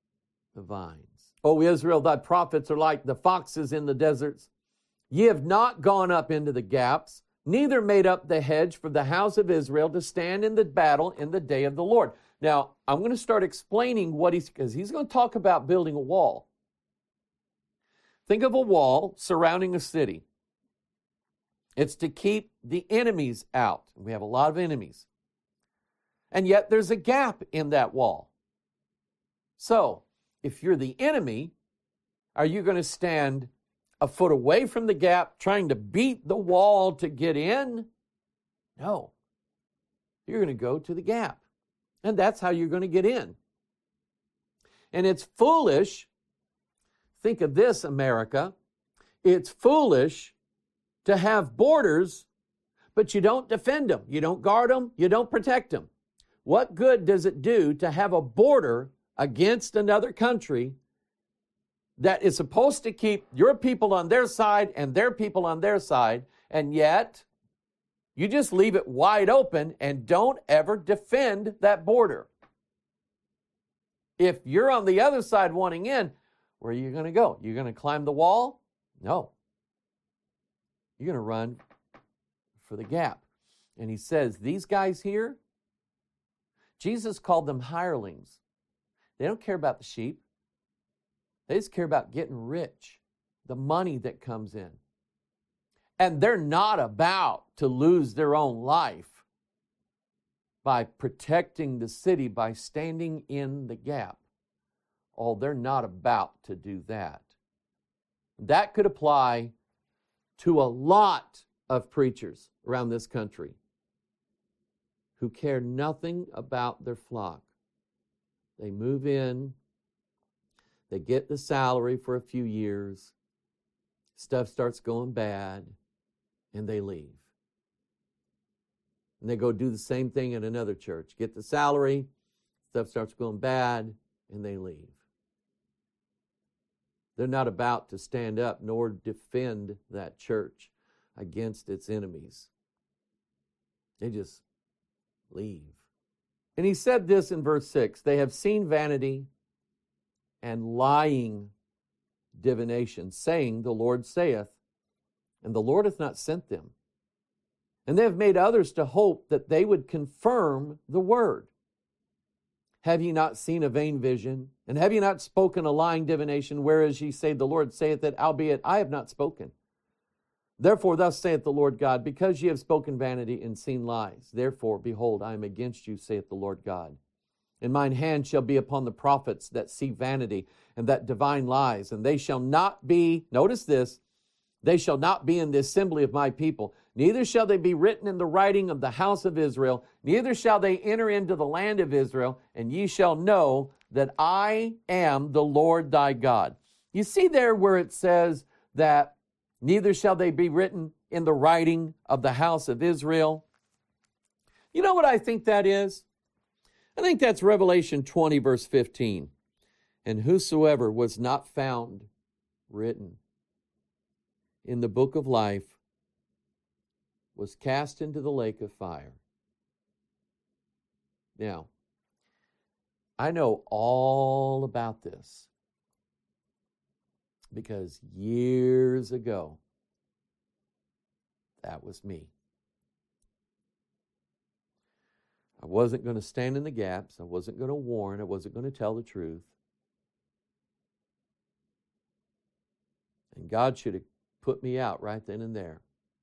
A: the vines. O Israel, thy prophets are like the foxes in the deserts. Ye have not gone up into the gaps, neither made up the hedge for the house of Israel to stand in the battle in the day of the Lord. Now, I'm going to start explaining what he's, because he's going to talk about building a wall. Think of a wall surrounding a city. It's to keep the enemies out. We have a lot of enemies. And yet there's a gap in that wall. So, if you're the enemy, are you going to stand a foot away from the gap trying to beat the wall to get in? No. You're going to go to the gap. And that's how you're going to get in. And it's foolish. Think of this, America. It's foolish to have borders, but you don't defend them. You don't guard them. You don't protect them. What good does it do to have a border against another country that is supposed to keep your people on their side and their people on their side, and yet you just leave it wide open and don't ever defend that border? If you're on the other side wanting in, where are you going to go? You're going to climb the wall? No. You're going to run for the gap. And he says, these guys here, Jesus called them hirelings. They don't care about the sheep. They just care about getting rich, the money that comes in. And they're not about to lose their own life by protecting the city, by standing in the gap. Oh, they're not about to do that. That could apply to a lot of preachers around this country who care nothing about their flock. They move in, they get the salary for a few years, stuff starts going bad, and they leave. And they go do the same thing at another church. Get the salary, stuff starts going bad, and they leave. They're not about to stand up nor defend that church against its enemies. They just leave. And he said this in verse six, they have seen vanity and lying divination, saying, the Lord saith, and the Lord hath not sent them. And they have made others to hope that they would confirm the word. Have ye not seen a vain vision? And have ye not spoken a lying divination, whereas ye say, the Lord saith that, albeit I have not spoken? Therefore thus saith the Lord God, because ye have spoken vanity and seen lies, therefore, behold, I am against you, saith the Lord God. And mine hand shall be upon the prophets that see vanity and that divine lies, and they shall not be, notice this, they shall not be in the assembly of my people, neither shall they be written in the writing of the house of Israel, neither shall they enter into the land of Israel, and ye shall know that I am the Lord thy God. You see there where it says that neither shall they be written in the writing of the house of Israel. You know what I think that is? I think that's Revelation twenty, verse fifteen. And whosoever was not found written in the book of life was cast into the lake of fire. Now, I know all about this because years ago, that was me. I wasn't going to stand in the gaps. I wasn't going to warn. I wasn't going to tell the truth. And God should have put me out right then and there.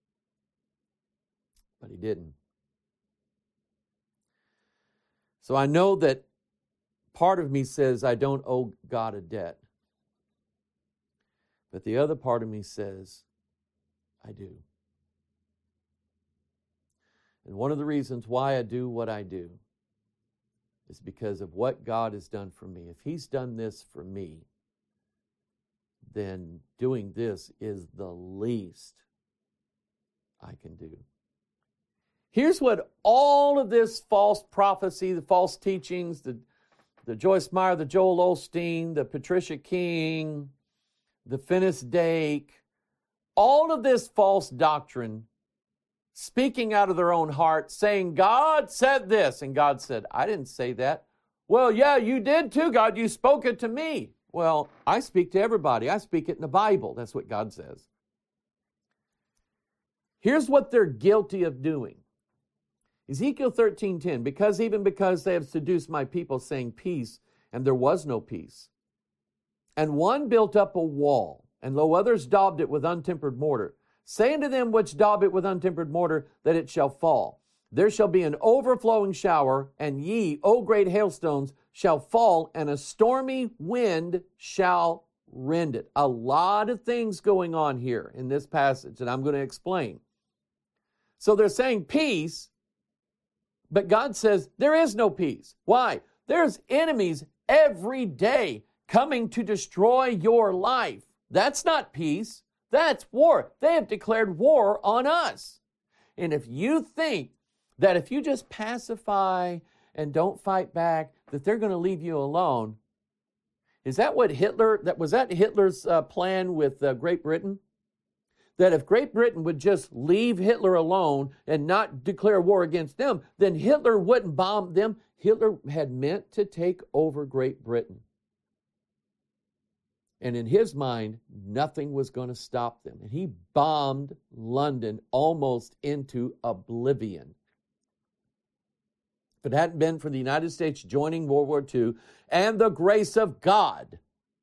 A: But he didn't. So I know that part of me says I don't owe God a debt. But the other part of me says I do. And one of the reasons why I do what I do is because of what God has done for me. If he's done this for me, then doing this is the least I can do. Here's what all of this false prophecy, the false teachings, the, the Joyce Meyer, the Joel Osteen, the Patricia King, the Finis Dake, all of this false doctrine, speaking out of their own heart, saying, God said this, and God said, I didn't say that. Well, yeah, you did too, God. You spoke it to me. Well, I speak to everybody. I speak it in the Bible. That's what God says. Here's what they're guilty of doing. Ezekiel thirteen ten, because even because they have seduced my people, saying peace, and there was no peace. And one built up a wall, and lo, others daubed it with untempered mortar, saying to them which daub it with untempered mortar, that it shall fall. There shall be an overflowing shower, and ye, O great hailstones, shall fall, and a stormy wind shall rend it. A lot of things going on here in this passage, and I'm going to explain. So they're saying peace, but God says there is no peace. Why? There's enemies every day coming to destroy your life. That's not peace. That's war. They have declared war on us. And if you think that if you just pacify and don't fight back, that they're going to leave you alone, is that what Hitler, that was that Hitler's uh, plan with uh, Great Britain? That if Great Britain would just leave Hitler alone and not declare war against them, then Hitler wouldn't bomb them. Hitler had meant to take over Great Britain. And in his mind, nothing was going to stop them. And he bombed London almost into oblivion. If it hadn't been for the United States joining World War Two and the grace of God,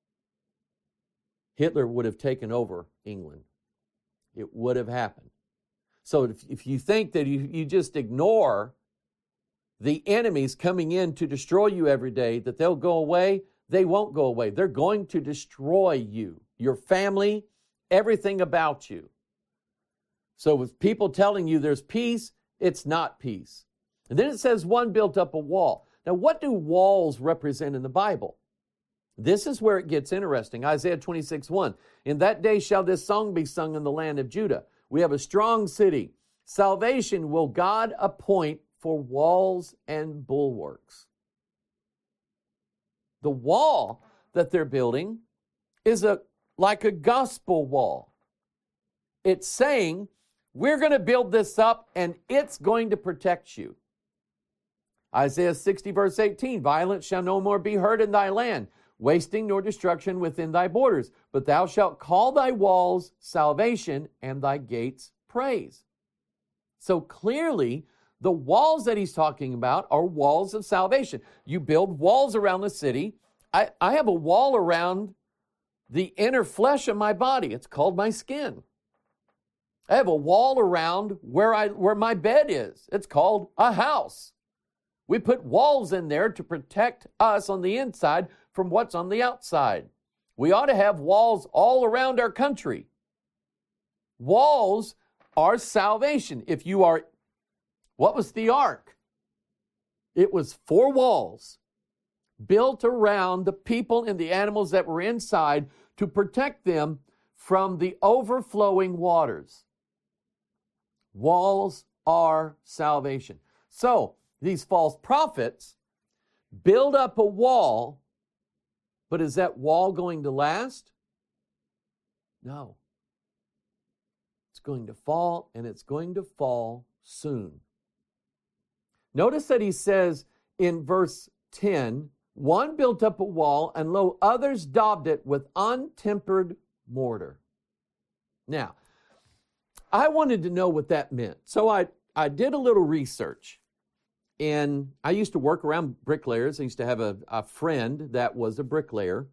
A: Hitler would have taken over England. It would have happened. So if, if you think that you, you just ignore the enemies coming in to destroy you every day, that they'll go away, they won't go away. They're going to destroy you, your family, everything about you. So with people telling you there's peace, it's not peace. And then it says one built up a wall. Now, what do walls represent in the Bible? This is where it gets interesting. Isaiah twenty-six one. In that day shall this song be sung in the land of Judah. We have a strong city. Salvation will God appoint for walls and bulwarks. The wall that they're building is a like a gospel wall. It's saying, we're going to build this up and it's going to protect you. Isaiah sixty verse eighteen. Violence shall no more be heard in thy land, wasting nor destruction within thy borders. But thou shalt call thy walls salvation and thy gates praise. So clearly, the walls that he's talking about are walls of salvation. You build walls around the city. I, I have a wall around the inner flesh of my body. It's called my skin. I have a wall around where I where my bed is. It's called a house. We put walls in there to protect us on the inside from what's on the outside. We ought to have walls all around our country. Walls are salvation. If you are, what was the ark? It was four walls built around the people and the animals that were inside to protect them from the overflowing waters. Walls are salvation. So, these false prophets build up a wall, but is that wall going to last? No. It's going to fall, and it's going to fall soon. Notice that he says in verse ten, one built up a wall, and lo, others daubed it with untempered mortar. Now, I wanted to know what that meant. So I, I did a little research. And I used to work around bricklayers. I used to have a, a friend that was a bricklayer.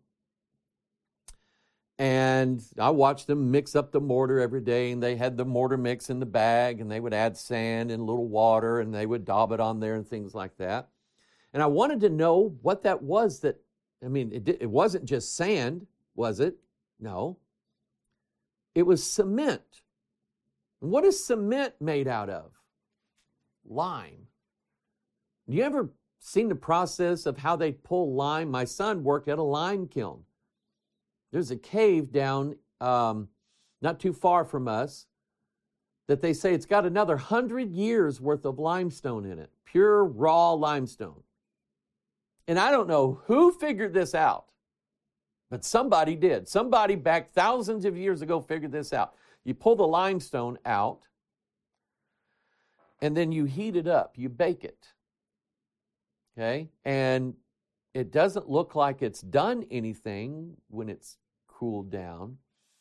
A: And I watched them mix up the mortar every day. And they had the mortar mix in the bag. And they would add sand and a little water. And they would daub it on there and things like that. And I wanted to know what that was that, I mean, it, it wasn't just sand, was it? No. It was cement. And what is cement made out of? Lime. Do you ever seen the process of how they pull lime? My son worked at a lime kiln. There's a cave down um, not too far from us that they say it's got another hundred years worth of limestone in it, pure raw limestone. And I don't know who figured this out, but somebody did. Somebody back thousands of years ago figured this out. You pull the limestone out, and then you heat it up. You bake it. Okay? And it doesn't look like it's done anything when it's cooled down.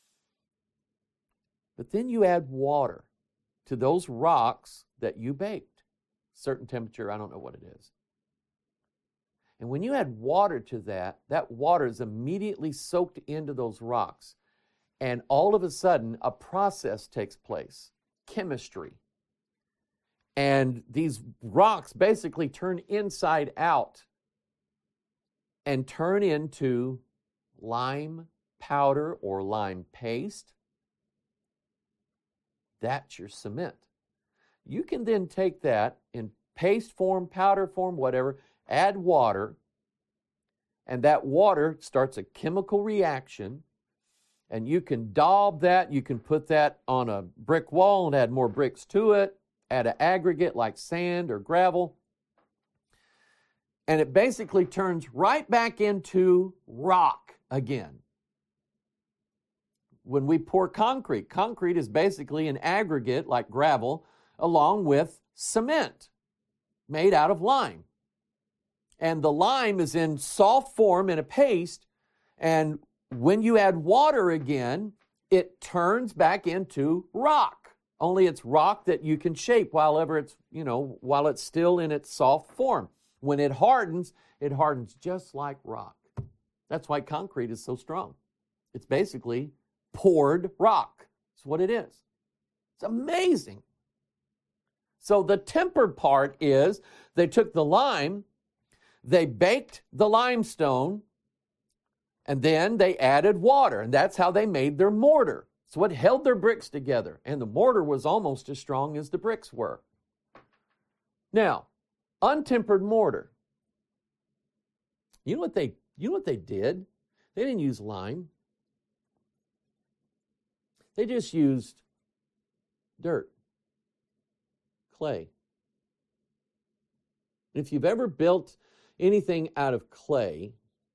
A: But then you add water to those rocks that you baked. Certain temperature, I don't know what it is. And when you add water to that, that water is immediately soaked into those rocks. And all of a sudden, a process takes place, chemistry. And these rocks basically turn inside out and turn into lime powder or lime paste. That's your cement. You can then take that in paste form, powder form, whatever, add water, and that water starts a chemical reaction, and you can daub that, you can put that on a brick wall and add more bricks to it, add an aggregate like sand or gravel, and it basically turns right back into rock again. When we pour concrete, concrete is basically an aggregate like gravel along with cement made out of lime. And the lime is in soft form in a paste, and when you add water again, it turns back into rock. Only it's rock that you can shape while ever it's, you know, while it's still in its soft form. When it hardens, it hardens just like rock. That's why concrete is so strong. It's basically poured rock. That's what it is. It's amazing. So the tempered part is they took the lime, they baked the limestone, and then they added water, and that's how they made their mortar. So it held their bricks together, and the mortar was almost as strong as the bricks were. Now, untempered mortar. You know what they, you know what they did? They didn't use lime. They just used dirt, clay. If you've ever built anything out of clay,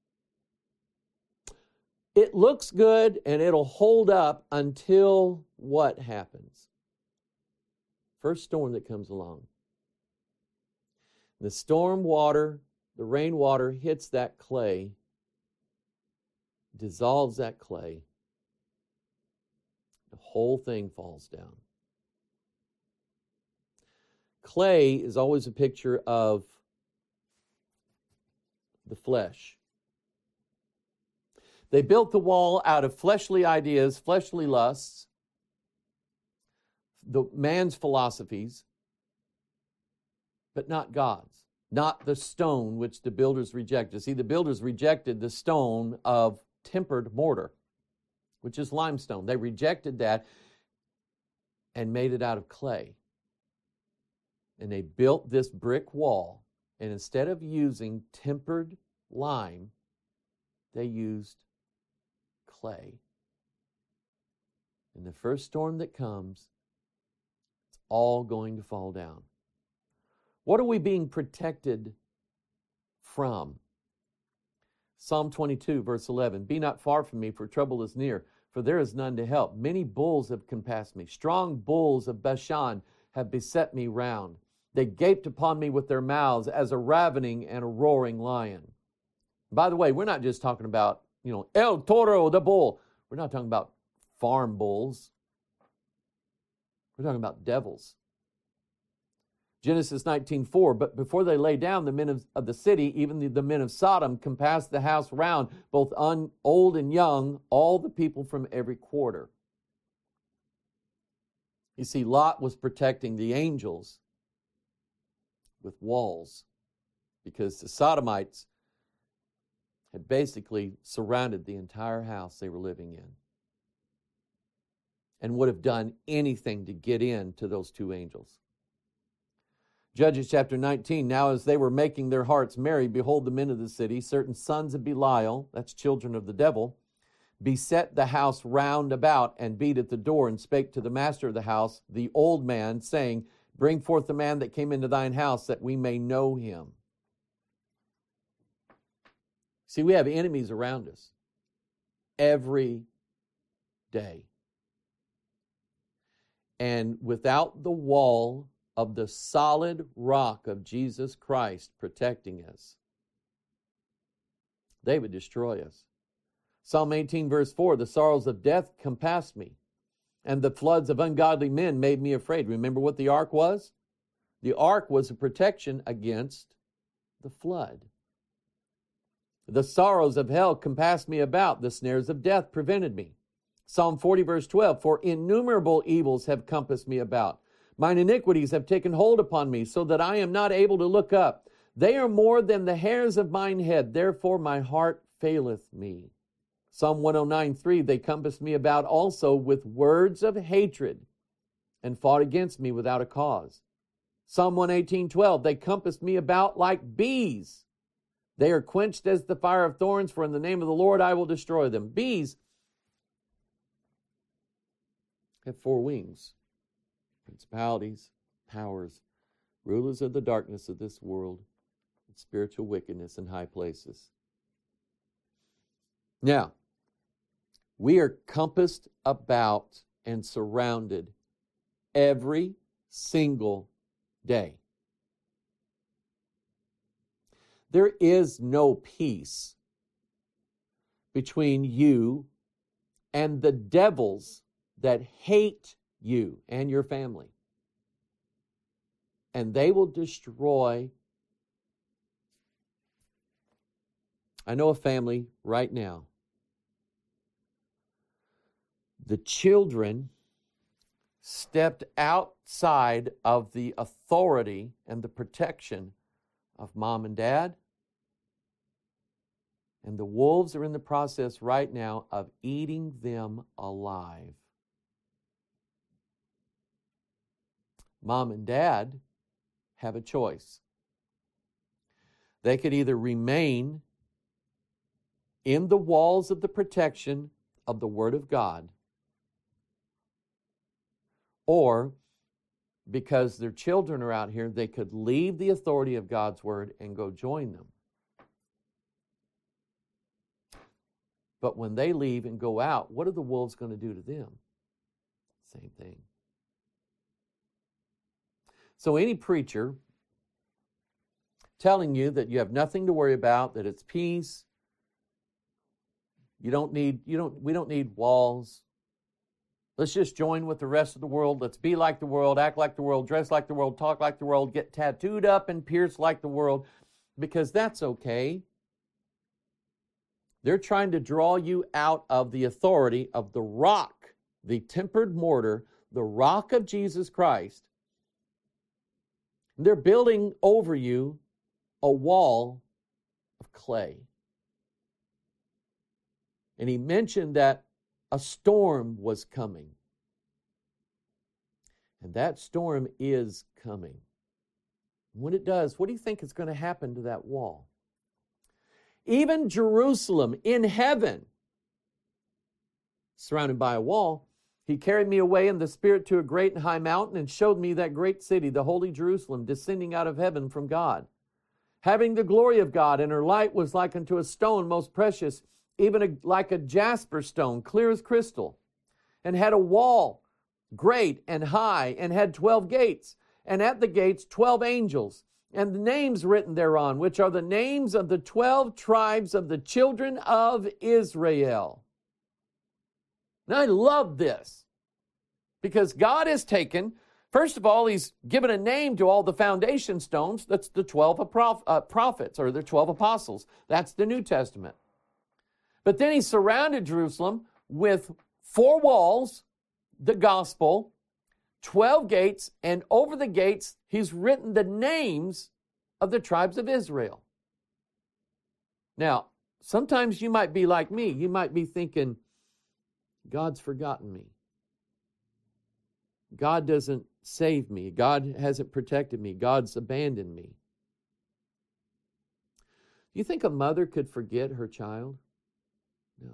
A: it looks good and it'll hold up until what happens? First storm that comes along. The storm water, the rainwater hits that clay, dissolves that clay. The whole thing falls down. Clay is always a picture of the flesh. They built the wall out of fleshly ideas, fleshly lusts, the man's philosophies, but not God's. Not the stone which the builders rejected. See, the builders rejected the stone of tempered mortar, which is limestone. They rejected that and made it out of clay. And they built this brick wall, and instead of using tempered lime, they used clay. And the first storm that comes, it's all going to fall down. What are we being protected from? Psalm twenty-two, verse eleven, "Be not far from me, for trouble is near, for there is none to help. Many bulls have compassed me. Strong bulls of Bashan have beset me round. They gaped upon me with their mouths as a ravening and a roaring lion." By the way, we're not just talking about, you know, El Toro, the bull. We're not talking about farm bulls. We're talking about devils. Genesis nineteen four, "But before they lay down, the men of, of the city, even the, the men of Sodom, compassed the house round, both un, old and young, all the people from every quarter." You see, Lot was protecting the angels with walls because the Sodomites had basically surrounded the entire house they were living in and would have done anything to get in to those two angels. Judges chapter nineteen, "Now as they were making their hearts merry, behold, the men of the city, certain sons of Belial," that's children of the devil, "beset the house round about and beat at the door and spake to the master of the house, the old man, saying, Bring forth the man that came into thine house, that we may know him." See, we have enemies around us every day. And without the wall of the solid rock of Jesus Christ protecting us, they would destroy us. Psalm eighteen, verse four, the sorrows of death compassed me, and the floods of ungodly men made me afraid. Remember what the ark was? The ark was a protection against the flood. The sorrows of hell compassed me about. The snares of death prevented me. Psalm forty, verse twelve, for innumerable evils have compassed me about. Mine iniquities have taken hold upon me, so that I am not able to look up. They are more than the hairs of mine head. Therefore my heart faileth me. Psalm one oh nine, three, they compassed me about also with words of hatred, and fought against me without a cause. Psalm one eighteen, twelve, they compassed me about like bees. They are quenched as the fire of thorns, for in the name of the Lord I will destroy them. Bees have four wings. Principalities, powers, rulers of the darkness of this world, and spiritual wickedness in high places. Now, we are compassed about and surrounded every single day. There is no peace between you and the devils that hate you and your family. And they will destroy. I know a family right now. The children stepped outside of the authority and the protection of mom and dad. And the wolves are in the process right now of eating them alive. Mom and dad have a choice. They could either remain in the walls of the protection of the Word of God, or because their children are out here, they could leave the authority of God's Word and go join them. But when they leave and go out, what are the wolves going to do to them? Same thing. So any preacher telling you that you have nothing to worry about, that it's peace, you don't need, you don't, we don't need walls. Let's just join with the rest of the world. Let's be like the world, act like the world, dress like the world, talk like the world, get tattooed up and pierced like the world, because that's okay. They're trying to draw you out of the authority of the rock, the tempered mortar, the rock of Jesus Christ. They're building over you a wall of clay. And he mentioned that a storm was coming. And that storm is coming. When it does, what do you think is going to happen to that wall? Even Jerusalem in heaven, surrounded by a wall, he carried me away in the Spirit to a great and high mountain and showed me that great city, the holy Jerusalem, descending out of heaven from God, having the glory of God, and her light was like unto a stone most precious, even a, like a jasper stone, clear as crystal, and had a wall great and high, and had twelve gates, and at the gates twelve angels, and the names written thereon, which are the names of the twelve tribes of the children of Israel. Now, I love this, because God has taken, first of all, he's given a name to all the foundation stones. That's the twelve prophets, or the twelve apostles. That's the New Testament. But then he surrounded Jerusalem with four walls, the gospel, twelve gates, and over the gates, he's written the names of the tribes of Israel. Now, sometimes you might be like me. You might be thinking, God's forgotten me. God doesn't save me. God hasn't protected me. God's abandoned me. Do you think a mother could forget her child? No.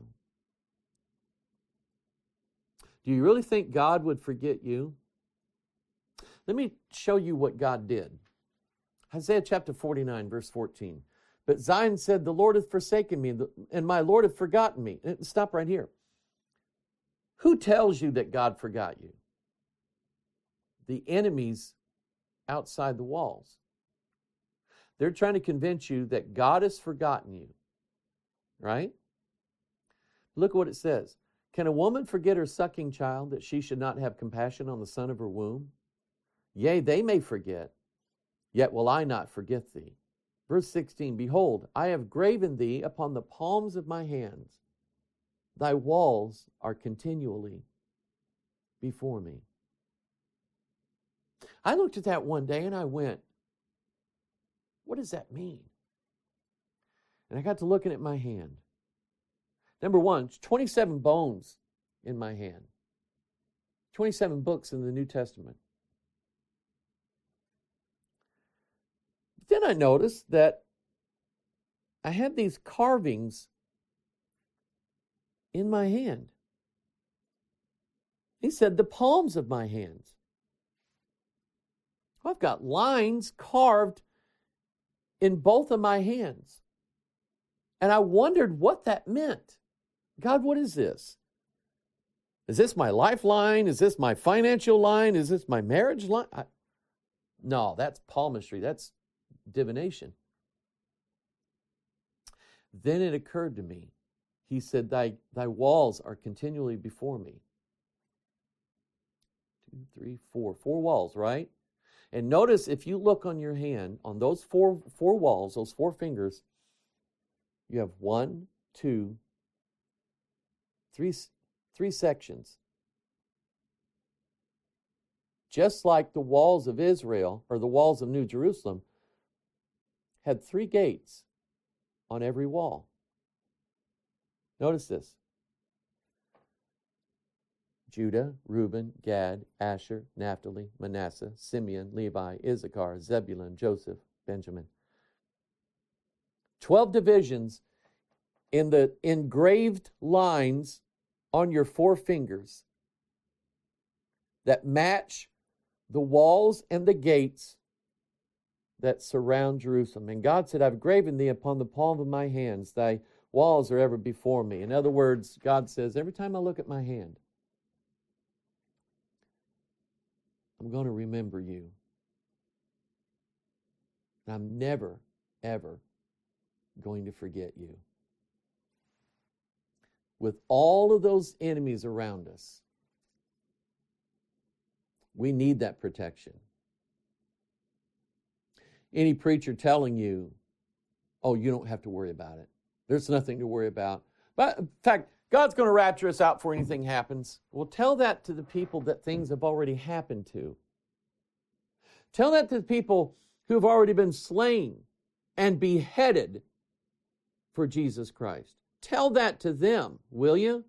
A: Do you really think God would forget you? Let me show you what God did. Isaiah chapter forty-nine, verse fourteen. But Zion said, the Lord hath forsaken me, and my Lord hath forgotten me. Stop right here. Who tells you that God forgot you? The enemies outside the walls. They're trying to convince you that God has forgotten you. right? Look at what it says. Can a woman forget her sucking child, that she should not have compassion on the son of her womb? Yea, they may forget, yet will I not forget thee. Verse sixteen, behold, I have graven thee upon the palms of my hands. Thy walls are continually before me. I looked at that one day and I went, what does that mean? And I got to looking at my hand. Number one, twenty-seven bones in my hand. twenty-seven books in the New Testament. Then I noticed that I had these carvings in my hand. He said, the palms of my hands. I've got lines carved in both of my hands. And I wondered what that meant. God, what is this? Is this my lifeline? Is this my financial line? Is this my marriage line? I, no, that's palmistry. That's divination. Then it occurred to me. He said, thy, thy walls are continually before me. Two, three, four. Four walls, right? And notice if you look on your hand, on those four, four walls, those four fingers, you have one, two, three, three sections. Just like the walls of Israel, or the walls of New Jerusalem, had three gates on every wall. Notice this. Judah, Reuben, Gad, Asher, Naphtali, Manasseh, Simeon, Levi, Issachar, Zebulun, Joseph, Benjamin. Twelve divisions in the engraved lines on your four fingers that match the walls and the gates that surround Jerusalem. And God said, I've graven thee upon the palm of my hands. Thy walls are ever before me. In other words, God says, every time I look at my hand, I'm going to remember you. And I'm never, ever going to forget you. With all of those enemies around us, we need that protection. Any preacher telling you, oh, you don't have to worry about it. There's nothing to worry about. But in fact, God's going to rapture us out before anything happens. Well, tell that to the people that things have already happened to. Tell that to the people who have already been slain and beheaded for Jesus Christ. Tell that to them, will you?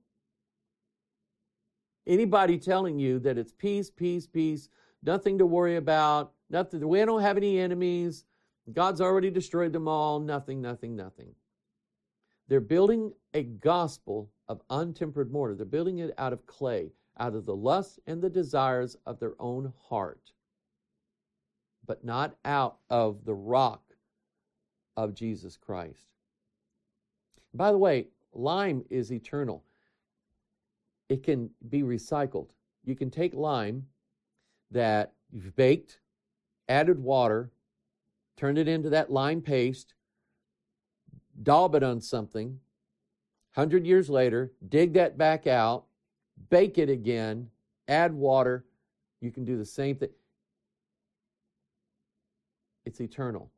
A: Anybody telling you that it's peace, peace, peace, nothing to worry about, nothing, we don't have any enemies, God's already destroyed them all, nothing, nothing, nothing. They're building a gospel of untempered mortar. They're building it out of clay, out of the lusts and the desires of their own heart, but not out of the rock of Jesus Christ. By the way, lime is eternal. It can be recycled. You can take lime that you've baked, added water, turned it into that lime paste, daub it on something, one hundred years later, dig that back out, bake it again, add water. You can do the same thing. It's eternal.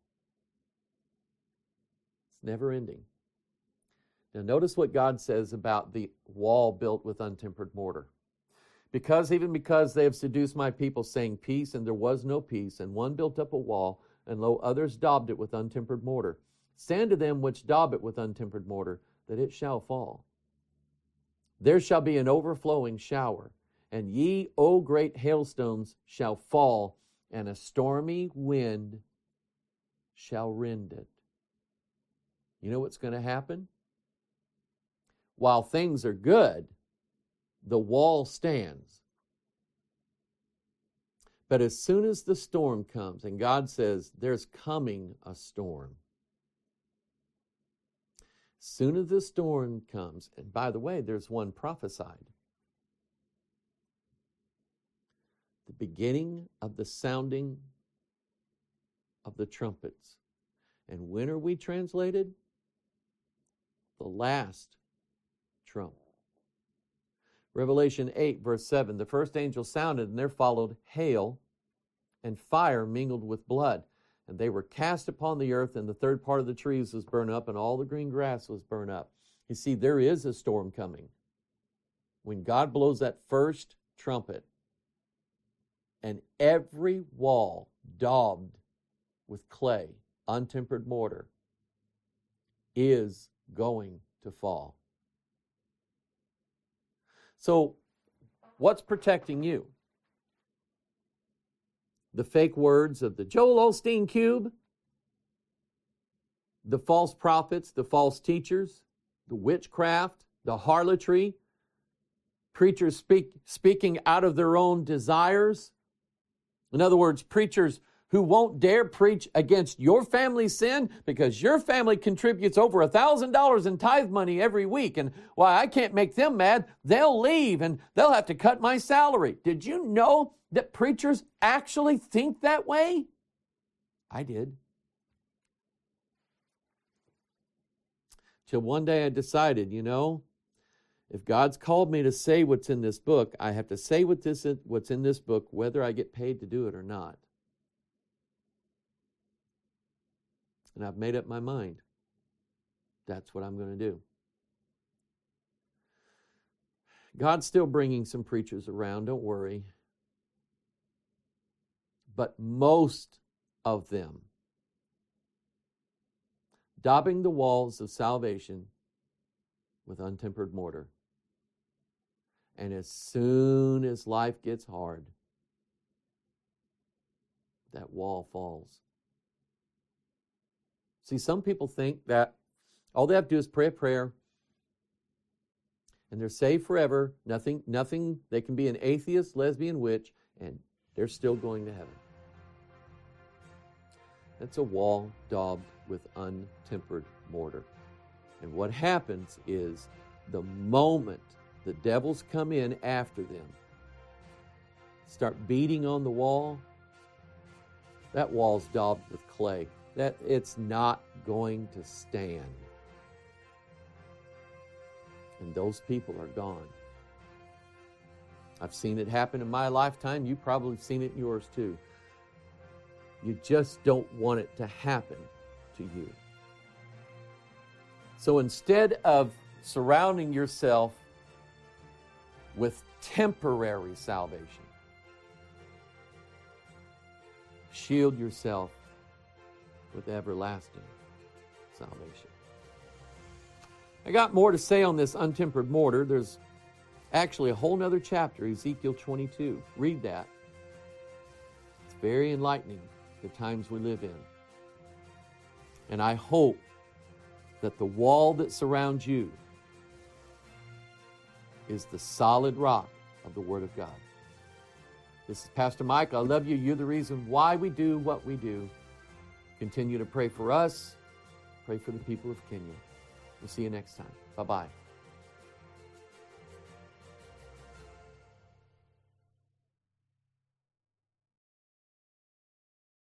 A: It's never ending. Now notice what God says about the wall built with untempered mortar. Because even because they have seduced my people, saying peace, and there was no peace, and one built up a wall, and lo, others daubed it with untempered mortar. Say unto them which daub it with untempered mortar, that it shall fall. There shall be an overflowing shower, and ye, O great hailstones, shall fall, and a stormy wind shall rend it. You know what's going to happen? While things are good, the wall stands. But as soon as the storm comes, and God says, there's coming a storm. As soon as the storm comes, and by the way, there's one prophesied. The beginning of the sounding of the trumpets. And when are we translated? the last trump. Revelation eight, verse seven, the first angel sounded, and there followed hail and fire mingled with blood. And they were cast upon the earth, and the third part of the trees was burned up, and all the green grass was burned up. You see, there is a storm coming. When God blows that first trumpet, and every wall daubed with clay, untempered mortar, is going to fall. So, what's protecting you? The fake words of the Joel Osteen Cube, the false prophets, the false teachers, the witchcraft, the harlotry, preachers speak, speaking out of their own desires. In other words, preachers who won't dare preach against your family's sin because your family contributes over one thousand dollars in tithe money every week. And why, I can't make them mad. They'll leave and they'll have to cut my salary. Did you know that preachers actually think that way? I did. Till one day I decided, you know, if God's called me to say what's in this book, I have to say what this is, what's in this book, whether I get paid to do it or not. And I've made up my mind. That's what I'm going to do. God's still bringing some preachers around, don't worry. But most of them daubing the walls of salvation with untempered mortar. And as soon as life gets hard, that wall falls. See, some people think that all they have to do is pray a prayer and they're saved forever. Nothing, nothing, they can be an atheist, lesbian, witch, and they're still going to heaven. That's a wall daubed with untempered mortar. And what happens is the moment the devils come in after them, start beating on the wall, that wall's daubed with clay. That it's not going to stand. And those people are gone. I've seen it happen in my lifetime. You've probably seen it in yours too. You just don't want it to happen to you. So instead of surrounding yourself with temporary salvation, shield yourself with everlasting salvation. I got more to say on this untempered mortar. There's actually a whole nother chapter, Ezekiel twenty-two. Read that. It's very enlightening, the times we live in. And I hope that the wall that surrounds you is the solid rock of the Word of God. This is Pastor Mike. I love you. You're the reason why we do what we do. Continue to pray for us. Pray for the people of Kenya. We'll see you next time. Bye-bye.